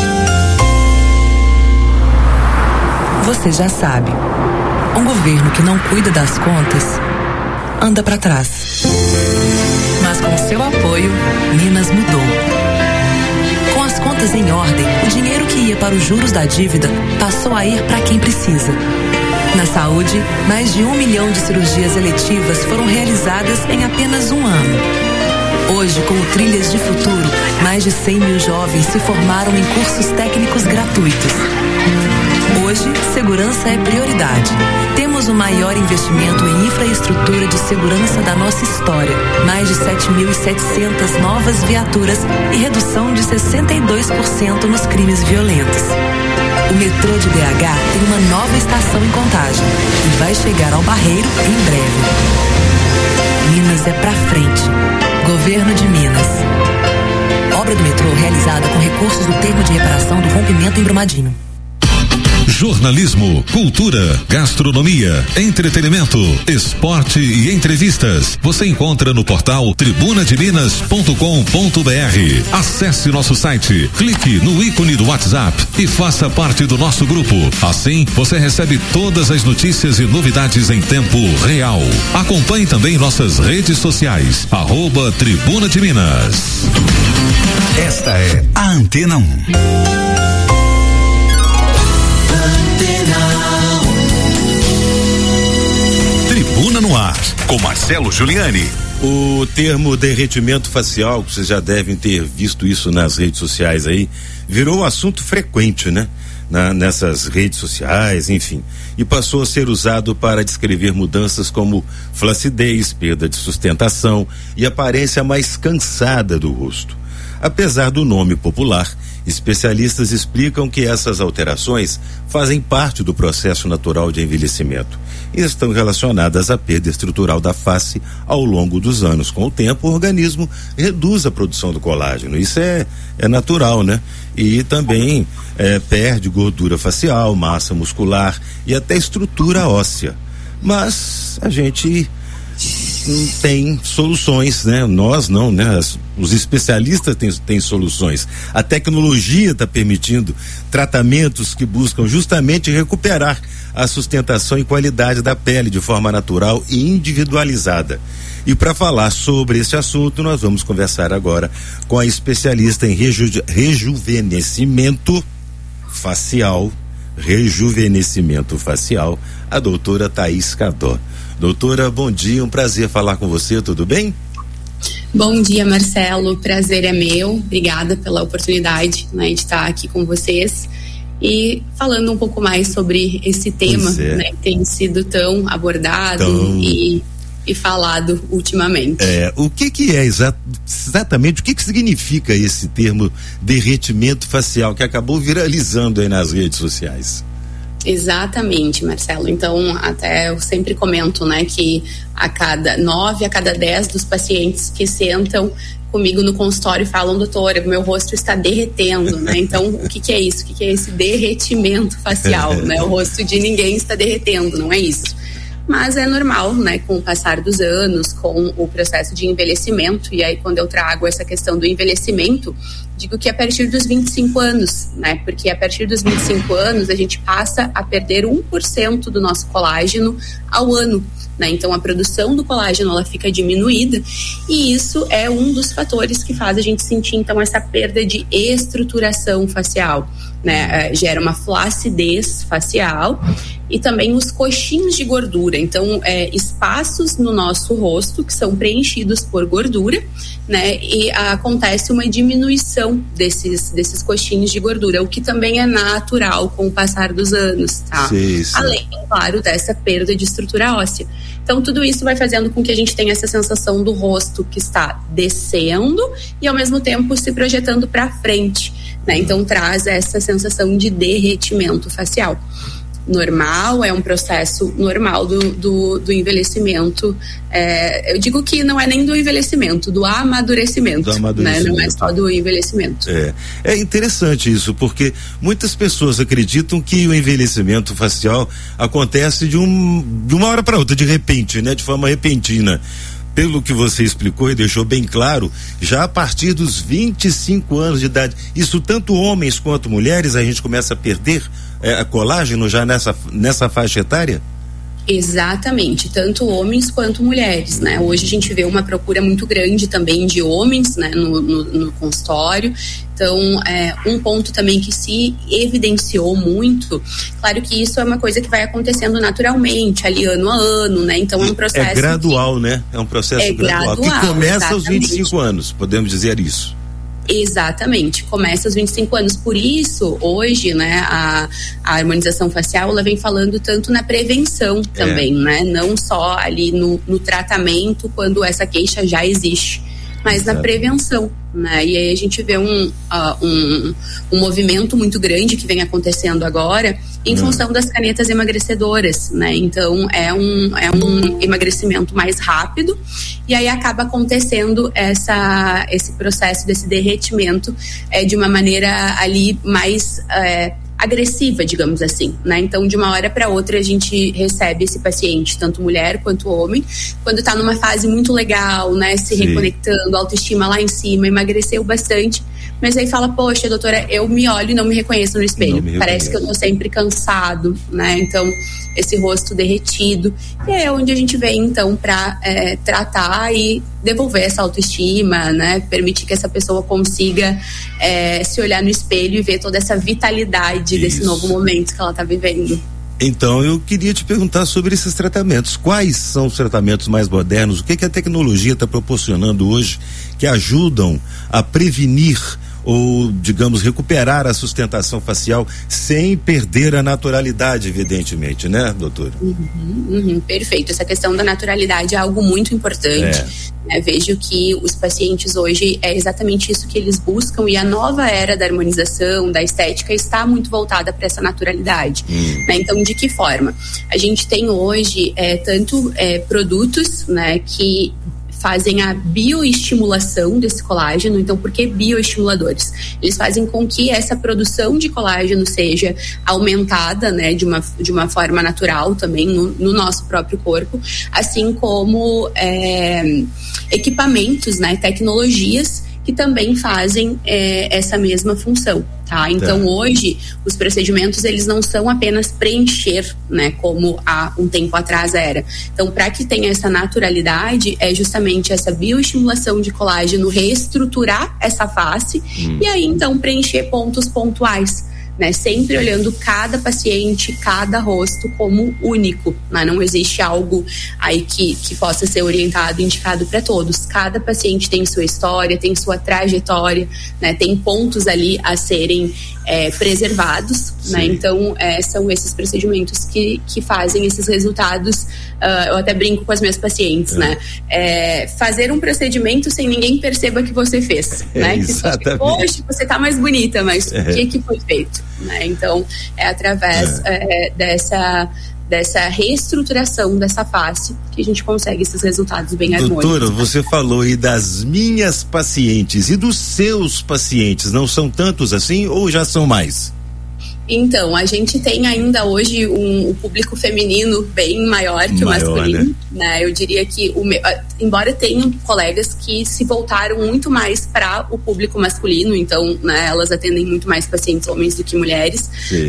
Você já sabe, um governo que não cuida das contas anda para trás. Mas com seu apoio, Minas mudou. Com as contas em ordem, o dinheiro que ia para os juros da dívida passou a ir para quem precisa. Na saúde, mais de um milhão de cirurgias eletivas foram realizadas em apenas um ano. Hoje, com o Trilhas de Futuro, mais de cem mil jovens se formaram em cursos técnicos gratuitos. Hoje, segurança é prioridade. Temos o maior investimento em infraestrutura de segurança da nossa história. Mais de sete mil e setecentas novas viaturas e redução de sessenta e dois por cento nos crimes violentos. O metrô de B H tem uma nova estação em Contagem e vai chegar ao Barreiro em breve. Minas é pra frente. Governo de Minas. Obra do metrô realizada com recursos do termo de reparação do rompimento em Brumadinho. Jornalismo, cultura, gastronomia, entretenimento, esporte e entrevistas. Você encontra no portal tribuna de minas ponto com ponto b r. Acesse nosso site, clique no ícone do WhatsApp e faça parte do nosso grupo. Assim, você recebe todas as notícias e novidades em tempo real. Acompanhe também nossas redes sociais, arroba Tribuna de Minas. Esta é a Antena um. Tribuna no Ar, com Marcelo Giuliani. O termo derretimento facial, vocês já devem ter visto isso nas redes sociais aí, virou assunto frequente, né? Na, nessas redes sociais, enfim, e passou a ser usado para descrever mudanças como flacidez, perda de sustentação e aparência mais cansada do rosto. Apesar do nome popular, especialistas explicam que essas alterações fazem parte do processo natural de envelhecimento e estão relacionadas à perda estrutural da face ao longo dos anos. Com o tempo, o organismo reduz a produção do colágeno. Isso é, é natural, né? E também é, perde gordura facial, massa muscular e até estrutura óssea. Mas a gente tem soluções, né? Nós não, né? As, os especialistas têm, têm soluções. A tecnologia está permitindo tratamentos que buscam justamente recuperar a sustentação e qualidade da pele de forma natural e individualizada. E para falar sobre esse assunto, nós vamos conversar agora com a especialista em reju- rejuvenescimento facial, rejuvenescimento facial, a doutora Thaís Cadó. Doutora, bom dia, um prazer falar com você, tudo bem? Bom dia, Marcelo, prazer é meu, obrigada pela oportunidade, né, de estar aqui com vocês e falando um pouco mais sobre esse tema, é. né, que tem sido tão abordado tão... E, e falado ultimamente. É, o que que é exa- exatamente, o que que significa esse termo derretimento facial que acabou viralizando aí nas redes sociais? Exatamente, Marcelo. Então, até eu sempre comento, né, que a cada nove a cada dez dos pacientes que sentam comigo no consultório falam, doutora, meu rosto está derretendo, né? Então, o que que é isso? O que que é esse derretimento facial, né? O rosto de ninguém está derretendo, não é isso. Mas é normal, né, com o passar dos anos, com o processo de envelhecimento, e aí quando eu trago essa questão do envelhecimento, digo que a partir dos vinte e cinco anos, né, porque a partir dos vinte e cinco anos a gente passa a perder um por cento do nosso colágeno ao ano, né, então a produção do colágeno ela fica diminuída, e isso é um dos fatores que faz a gente sentir então essa perda de estruturação facial, né, gera uma flacidez facial e também os coxins de gordura, então é, espaços no nosso rosto que são preenchidos por gordura, né, e a, acontece uma diminuição desses, desses coxins de gordura, o que também é natural com o passar dos anos, tá? Sim, sim. Além, claro, dessa perda de estrutura óssea. Então tudo isso vai fazendo com que a gente tenha essa sensação do rosto que está descendo e ao mesmo tempo se projetando para frente, né? Então traz essa sensação de derretimento facial. Normal, é um processo normal do, do, do envelhecimento. É, eu digo que não é nem do envelhecimento, do amadurecimento, do amadurecimento. Né? Não é só do envelhecimento. É, é interessante isso, porque muitas pessoas acreditam que o envelhecimento facial acontece de, um, de uma hora para outra, de repente, né? De forma repentina. Pelo que você explicou e deixou bem claro, já a partir dos vinte e cinco anos de idade, isso tanto homens quanto mulheres, a gente começa a perder é, colágeno já nessa, nessa faixa etária? Exatamente, tanto homens quanto mulheres, né? Hoje a gente vê uma procura muito grande também de homens, né, no, no, no consultório. Então, é, um ponto também que se evidenciou muito, claro que isso é uma coisa que vai acontecendo naturalmente, ali ano a ano, né? Então é um processo. É gradual, que, né? É um processo é gradual, gradual, que começa exatamente. aos vinte e cinco anos, podemos dizer isso. Exatamente, começa aos vinte e cinco anos. Por isso, hoje, né, a, a harmonização facial, ela vem falando tanto na prevenção também, é. né? Não só ali no, no tratamento, quando essa queixa já existe, mas Exato. na prevenção, né? E aí a gente vê um, uh, um, um movimento muito grande que vem acontecendo agora em hum. função das canetas emagrecedoras, né? Então é um, é um emagrecimento mais rápido e aí acaba acontecendo essa, esse processo desse derretimento é, de uma maneira ali mais é, agressiva, digamos assim, né? Então, de uma hora para outra, a gente recebe esse paciente, tanto mulher quanto homem, quando está numa fase muito legal, né? Se Sim. reconectando, autoestima lá em cima, emagreceu bastante, mas aí fala, poxa, doutora, eu me olho e não me reconheço no espelho, parece reconheço. que eu tô sempre cansado, né, então esse rosto derretido, e é onde a gente vem então para é, tratar e devolver essa autoestima, né, permitir que essa pessoa consiga é, se olhar no espelho e ver toda essa vitalidade Isso. desse novo momento que ela tá vivendo. Então, eu queria te perguntar sobre esses tratamentos. Quais são os tratamentos mais modernos? O que, que a tecnologia está proporcionando hoje que ajudam a prevenir ou, digamos, recuperar a sustentação facial sem perder a naturalidade, evidentemente, né, doutora? Uhum, uhum, perfeito. Essa questão da naturalidade é algo muito importante. É. É, vejo que os pacientes hoje é exatamente isso que eles buscam, e a nova era da harmonização, da estética, está muito voltada para essa naturalidade. Hum. Né? Então, de que forma? A gente tem hoje é, tanto é, produtos, né, que fazem a bioestimulação desse colágeno. Então, por que bioestimuladores? Eles fazem com que essa produção de colágeno seja aumentada, né, de uma, de uma forma natural também no, no nosso próprio corpo, assim como é, equipamentos, né, tecnologias que também fazem é, essa mesma função, tá? Então, tá. hoje, os procedimentos, eles não são apenas preencher, né, como há um tempo atrás era. Então, para que tenha essa naturalidade, é justamente essa bioestimulação de colágeno, reestruturar essa face hum. e aí, então, preencher pontos pontuais, né? Sempre olhando cada paciente, cada rosto como único, né? Não existe algo aí que, que possa ser orientado, indicado para todos. Cada paciente tem sua história, tem sua trajetória, né? Tem pontos ali a serem é, preservados, né? Então é, são esses procedimentos que, que fazem esses resultados. Uh, eu até brinco com as minhas pacientes, é. né? É, fazer um procedimento sem ninguém perceba que você fez, é, né? Que hoje você tá mais bonita, mas é. o que que foi feito? Né? Então é através é. É, dessa dessa reestruturação dessa face que a gente consegue esses resultados bem harmônicos. Doutora, você falou aí das minhas pacientes e dos seus pacientes, não são tantos assim ou já são mais? Então, a gente tem ainda hoje um, um público feminino bem maior que maior, o masculino, né? né? Eu diria que, o meu, embora tenham colegas que se voltaram muito mais para o público masculino, então, né, elas atendem muito mais pacientes homens do que mulheres.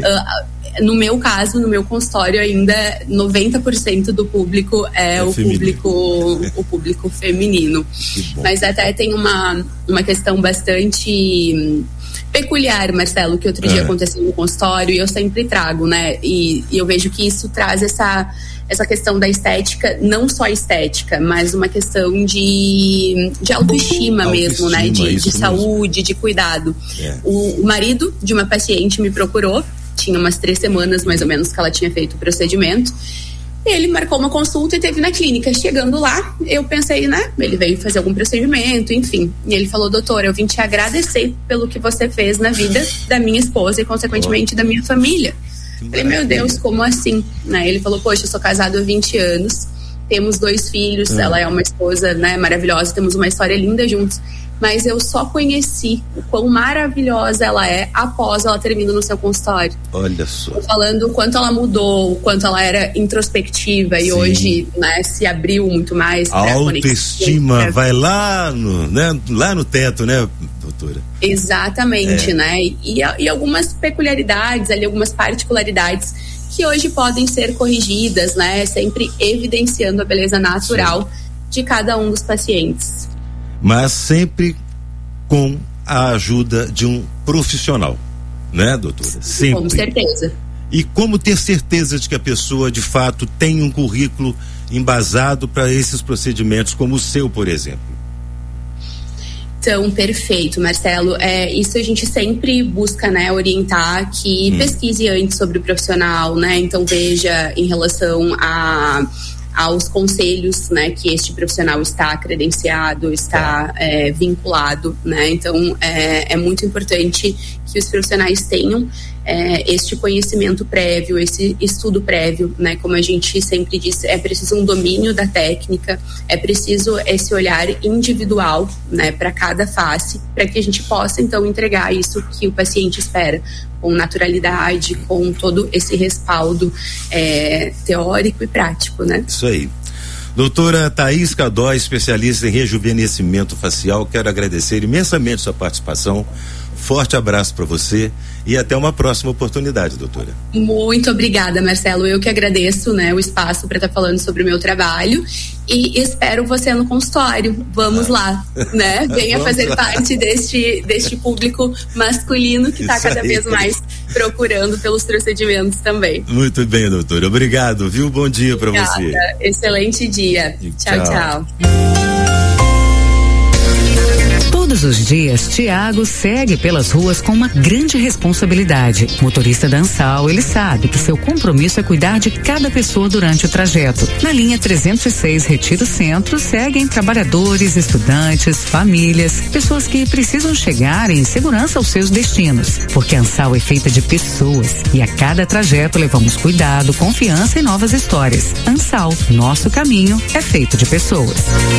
Uh, no meu caso, no meu consultório, ainda noventa por cento do público é, é o, público, o público feminino. Mas até tem uma, uma questão bastante peculiar, Marcelo, que outro dia é. aconteceu no consultório, e eu sempre trago, né? E, e eu vejo que isso traz essa, essa questão da estética, não só estética, mas uma questão de, de autoestima, autoestima mesmo, né? De, de saúde, de cuidado. É. O, o marido de uma paciente me procurou, tinha umas três semanas mais ou menos que ela tinha feito o procedimento. Ele marcou uma consulta e teve na clínica. Chegando lá, eu pensei, né? Ele veio fazer algum procedimento, enfim. E ele falou, doutora, eu vim te agradecer pelo que você fez na vida da minha esposa e, consequentemente, oh. da minha família. Eu falei, meu Deus, como assim? Né? Ele falou, poxa, eu sou casado há vinte anos, temos dois filhos, uhum. ela é uma esposa, né, maravilhosa, temos uma história linda juntos. Mas eu só conheci o quão maravilhosa ela é após ela ter vindo no seu consultório. Olha só. Tô falando o quanto ela mudou, o quanto ela era introspectiva e Sim. hoje, né, se abriu muito mais. A autoestima vai lá no, né, lá no teto, né, doutora? Exatamente, é. né? E, e algumas peculiaridades ali, algumas particularidades que hoje podem ser corrigidas, né? Sempre evidenciando a beleza natural Sim. de cada um dos pacientes. Mas sempre com a ajuda de um profissional, né, doutora? Sempre. Com certeza. E como ter certeza de que a pessoa, de fato, tem um currículo embasado para esses procedimentos, como o seu, por exemplo? Então, perfeito, Marcelo. É, isso a gente sempre busca, né, orientar que hum. pesquise antes sobre o profissional, né? Então, veja em relação a... aos conselhos, né, que este profissional está credenciado, está é, vinculado, né, então é, é muito importante que os profissionais tenham é, este conhecimento prévio, esse estudo prévio, né, como a gente sempre diz, é preciso um domínio da técnica, é preciso esse olhar individual, né, para cada face, para que a gente possa então entregar isso que o paciente espera, com naturalidade, com todo esse respaldo é, teórico e prático, né? Isso aí. Doutora Thaís Cadó, especialista em rejuvenescimento facial, quero agradecer imensamente sua participação. Forte abraço para você e até uma próxima oportunidade, doutora. Muito obrigada, Marcelo. Eu que agradeço, né, o espaço para estar tá falando sobre o meu trabalho e espero você no consultório. Vamos ah. lá, né? Venha fazer lá. parte deste, deste público masculino que está cada vez mais procurando pelos procedimentos também. Muito bem, doutora. Obrigado, viu? Bom dia para você. Excelente dia. E tchau, tchau. tchau. Todos os dias, Tiago segue pelas ruas com uma grande responsabilidade. Motorista da Ansal, ele sabe que seu compromisso é cuidar de cada pessoa durante o trajeto. Na linha trezentos e seis Retiro Centro, seguem trabalhadores, estudantes, famílias, pessoas que precisam chegar em segurança aos seus destinos. Porque a Ansal é feita de pessoas e a cada trajeto levamos cuidado, confiança e novas histórias. Ansal, nosso caminho é feito de pessoas.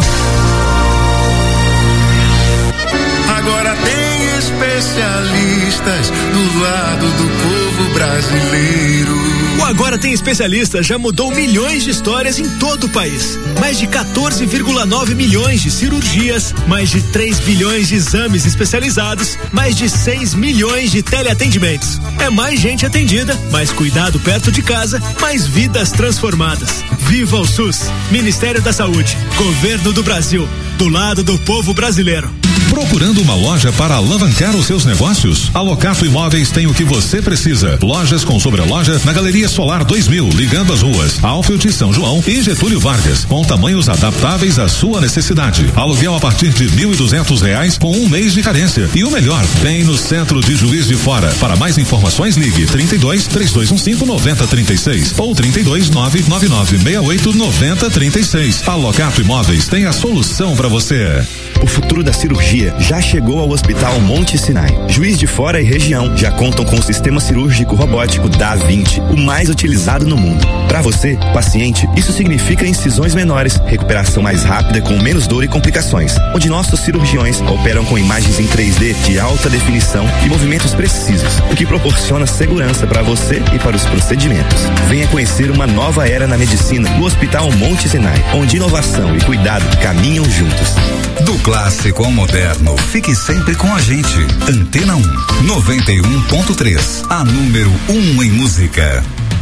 Agora tem especialistas do lado do povo brasileiro. O Agora Tem Especialistas já mudou milhões de histórias em todo o país. Mais de quatorze vírgula nove milhões de cirurgias, mais de três bilhões de exames especializados, mais de seis milhões de teleatendimentos. É mais gente atendida, mais cuidado perto de casa, mais vidas transformadas. Viva o SUS! Ministério da Saúde, Governo do Brasil, do lado do povo brasileiro. Procurando uma loja para alavancar os seus negócios? A Locato Imóveis tem o que você precisa. Lojas com sobreloja na Galeria Solar dois mil, ligando as ruas Alfield, São João e Getúlio Vargas, com tamanhos adaptáveis à sua necessidade. Aluguel a partir de mil e duzentos reais com um mês de carência. E o melhor, tem no centro de Juiz de Fora. Para mais informações, ligue trinta e dois, três dois um cinco, nove zero três seis ou trinta e dois, nove nove nove seis oito, nove zero três seis. A Locato Imóveis tem a solução para você. O futuro da cirurgia já chegou ao Hospital Monte Sinai. Juiz de Fora e região já contam com o sistema cirúrgico robótico Da Vinci, o mais utilizado no mundo. Para você, paciente, isso significa incisões menores, recuperação mais rápida com menos dor e complicações, onde nossos cirurgiões operam com imagens em três D de alta definição e movimentos precisos, o que proporciona segurança para você e para os procedimentos. Venha conhecer uma nova era na medicina no Hospital Monte Sinai, onde inovação e cuidado caminham juntos. Do clássico ao moderno, fique sempre com a gente. Antena um, noventa e um ponto três, a número um em música.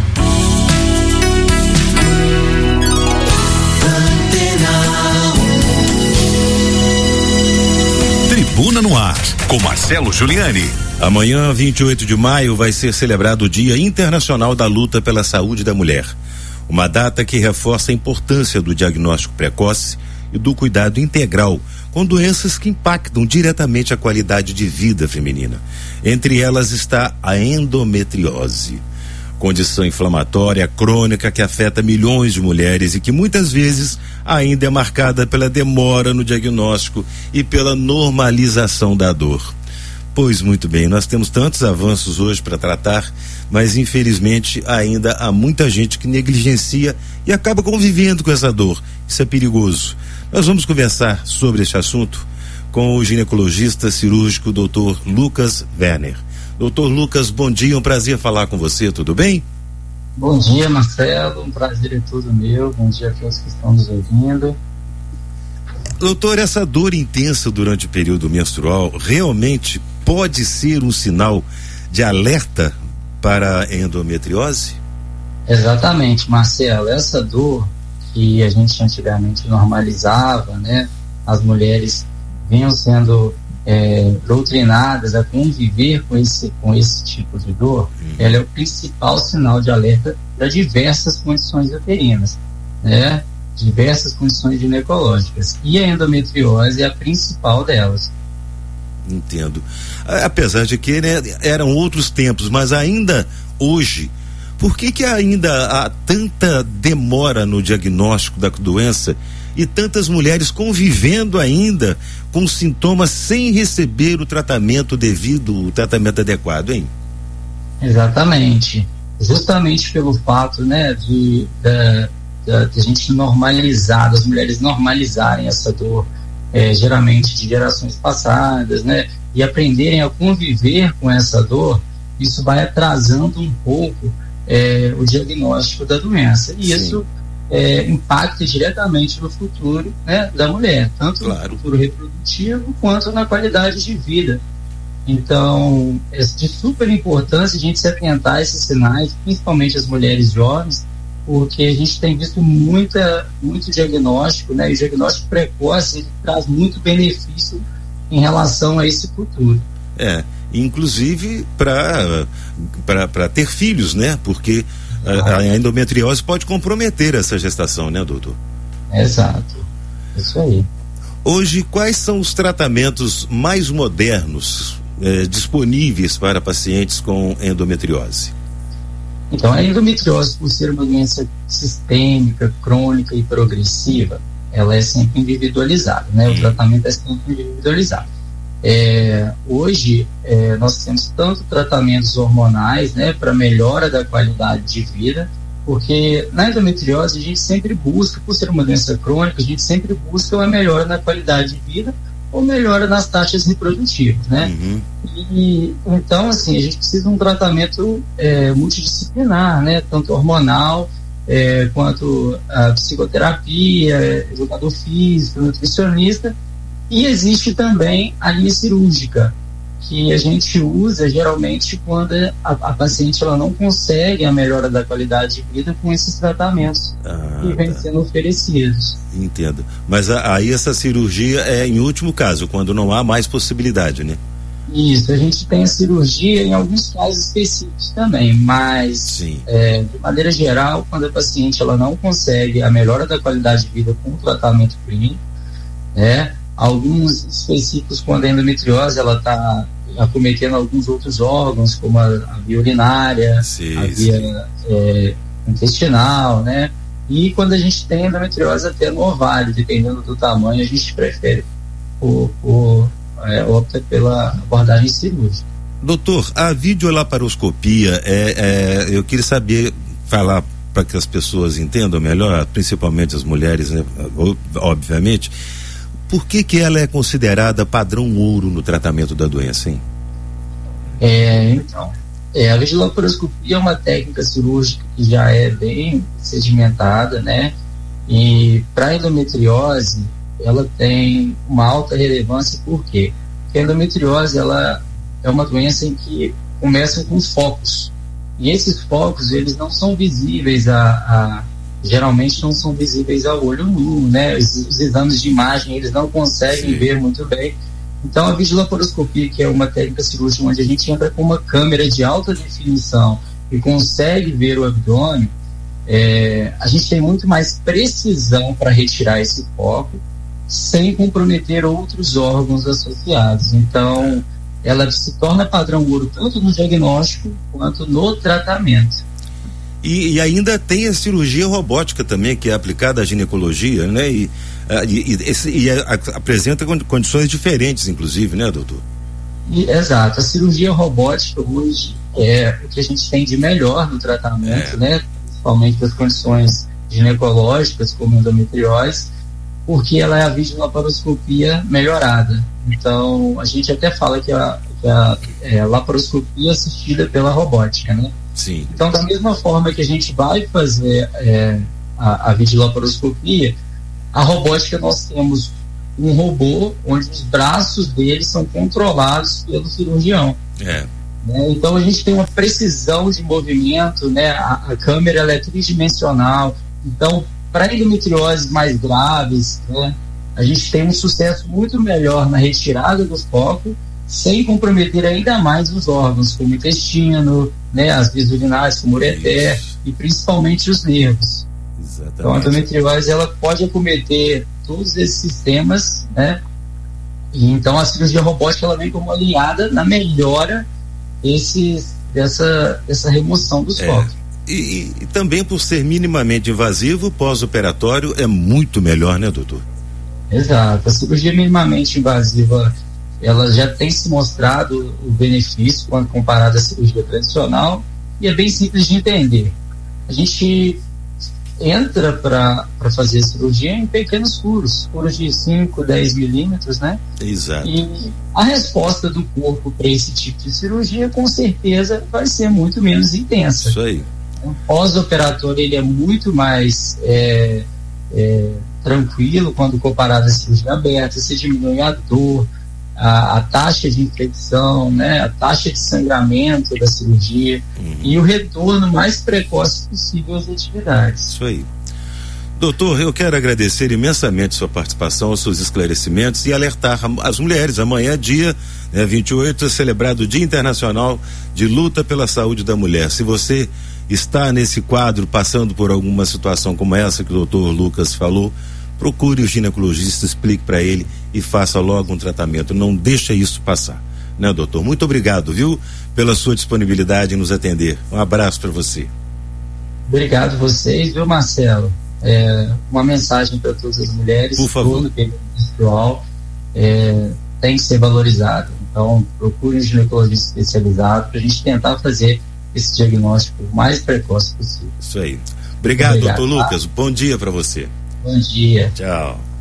Tribuna no Ar, com Marcelo Giuliani. Amanhã, vinte e oito de maio, vai ser celebrado o Dia Internacional da Luta pela Saúde da Mulher. Uma data que reforça a importância do diagnóstico precoce e do cuidado integral com doenças que impactam diretamente a qualidade de vida feminina. Entre elas está a endometriose, condição inflamatória crônica que afeta milhões de mulheres e que muitas vezes ainda é marcada pela demora no diagnóstico e pela normalização da dor. Pois muito bem, nós temos tantos avanços hoje para tratar, mas infelizmente ainda há muita gente que negligencia e acaba convivendo com essa dor. Isso é perigoso. Nós vamos conversar sobre este assunto com o ginecologista cirúrgico doutor Lucas Werner. doutor Lucas, bom dia, um prazer falar com você, tudo bem? Bom dia, Marcelo, um prazer é todo meu, bom dia a todos que estão nos ouvindo. Doutor, essa dor intensa durante o período menstrual realmente pode ser um sinal de alerta para a endometriose? Exatamente, Marcelo, essa dor que a gente antigamente normalizava, né? As mulheres vinham sendo é, doutrinadas a conviver com esse, com esse tipo de dor, hum. ela é o principal sinal de alerta para diversas condições uterinas, né? Diversas condições ginecológicas. E a endometriose é a principal delas. Entendo. Apesar de que, né, eram outros tempos, mas ainda hoje, por que que ainda há tanta demora no diagnóstico da doença e tantas mulheres convivendo ainda com sintomas sem receber o tratamento devido, o tratamento adequado, hein? Exatamente. Justamente pelo fato, né, de, de, de a gente normalizar, das mulheres normalizarem essa dor, é, geralmente de gerações passadas, né, e aprenderem a conviver com essa dor, isso vai atrasando um pouco É, o diagnóstico da doença. E Sim. isso é, impacta diretamente no futuro, né, da mulher, tanto claro. no futuro reprodutivo quanto na qualidade de vida. Então, é de super importância a gente se atentar a esses sinais, principalmente as mulheres jovens, porque a gente tem visto muita, muito diagnóstico, né? E o diagnóstico precoce traz muito benefício em relação a esse futuro. É, inclusive para para ter filhos, né? Porque a, a endometriose pode comprometer essa gestação, né, doutor? Exato, isso aí. Hoje, quais são os tratamentos mais modernos eh, disponíveis para pacientes com endometriose? Então, a endometriose, por ser uma doença sistêmica, crônica e progressiva, ela é sempre individualizada, né? O tratamento é sempre individualizado. É, hoje, é, nós temos tanto tratamentos hormonais, né, para melhora da qualidade de vida, porque na endometriose a gente sempre busca, por ser uma doença crônica, a gente sempre busca uma melhora na qualidade de vida ou melhora nas taxas reprodutivas, né? Uhum. E, então, assim, a gente precisa de um tratamento é, multidisciplinar, né? Tanto hormonal, é, quanto a psicoterapia, educador físico, nutricionista, e existe também a linha cirúrgica, que a gente usa geralmente quando a, a paciente ela não consegue a melhora da qualidade de vida com esses tratamentos ah, que vêm tá. sendo oferecidos. Entendo. Mas a, aí essa cirurgia é em último caso, quando não há mais possibilidade, né? Isso, a gente tem a cirurgia em alguns casos específicos também, mas é, de maneira geral, quando a paciente ela não consegue a melhora da qualidade de vida com o tratamento clínico, né? Alguns específicos, quando a endometriose ela está acometendo alguns outros órgãos, como a, a via urinária, sim, a via é, intestinal, né? E quando a gente tem endometriose até no ovário, dependendo do tamanho, a gente prefere o, o, é, opta pela abordagem cirúrgica. Doutor, a videolaparoscopia, é, é, eu queria saber, falar para que as pessoas entendam melhor, principalmente as mulheres, né, obviamente. Por que que ela é considerada padrão ouro no tratamento da doença, hein? É, então, é, a videolaparoscopia é uma técnica cirúrgica que já é bem sedimentada, né? E para endometriose, ela tem uma alta relevância, por quê? Porque a endometriose, ela é uma doença em que começam com focos. E esses focos, eles não são visíveis a... a geralmente não são visíveis ao olho nu, né? Os, os exames de imagem, eles não conseguem Sim. ver muito bem. Então, a videolaparoscopia, que é uma técnica cirúrgica onde a gente entra com uma câmera de alta definição e consegue ver o abdômen, é, a gente tem muito mais precisão para retirar esse foco sem comprometer outros órgãos associados. Então, ela se torna padrão ouro tanto no diagnóstico quanto no tratamento. E, e ainda tem a cirurgia robótica também, que é aplicada à ginecologia, né? E, e, e, e a, apresenta condições diferentes, inclusive, né, doutor? E, exato. A cirurgia robótica hoje é o que a gente tem de melhor no tratamento, é. né? Principalmente das condições ginecológicas, como endometriose, porque ela é a videolaparoscopia melhorada. Então, a gente até fala que a, que a é, laparoscopia assistida pela robótica, né? Sim. Então, da mesma forma que a gente vai fazer é, a, a videolaparoscopia, a robótica nós temos um robô onde os braços dele são controlados pelo cirurgião. É. Né? Então, a gente tem uma precisão de movimento, né? A, a câmera ela é tridimensional. Então, para endometrioses mais graves, né? A gente tem um sucesso muito melhor na retirada do foco, sem comprometer ainda mais os órgãos, como o intestino, né, as vias urinárias, como o ureter, e principalmente os nervos. Exatamente. Então, a endometriose ela pode acometer todos esses sistemas, né? E então a cirurgia robótica ela vem como alinhada na melhora esses, dessa, dessa remoção dos é. focos. E, e também por ser minimamente invasivo, pós-operatório é muito melhor, né, doutor? Exato. A cirurgia minimamente invasiva ela já tem se mostrado o benefício quando comparada à cirurgia tradicional e é bem simples de entender. A gente entra para fazer a cirurgia em pequenos furos, furos de cinco, dez milímetros, né? Exato. E a resposta do corpo para esse tipo de cirurgia com certeza vai ser muito menos intensa. Isso aí. O pós-operatório ele é muito mais é, é, tranquilo quando comparado à cirurgia aberta. Você diminui a dor, a, a taxa de infecção, né, a taxa de sangramento da cirurgia uhum. e o retorno mais precoce possível às atividades. Isso aí. Doutor, eu quero agradecer imensamente sua participação, os seus esclarecimentos e alertar as mulheres. Amanhã, dia né, vinte e oito, é celebrado o Dia Internacional de Luta pela Saúde da Mulher. Se você está nesse quadro, passando por alguma situação como essa que o doutor Lucas falou, procure o ginecologista, explique para ele e faça logo um tratamento. Não deixa isso passar, né, doutor? Muito obrigado, viu, pela sua disponibilidade em nos atender. Um abraço para você. Obrigado vocês, viu, Marcelo? É, uma mensagem para todas as mulheres. Por favor. Todo período menstrual é, tem que ser valorizado. Então, procure um ginecologista especializado para a gente tentar fazer esse diagnóstico o mais precoce possível. Isso aí. Obrigado, Obrigado, doutor tá? Lucas. Bom dia para você. Bom dia. Tchau.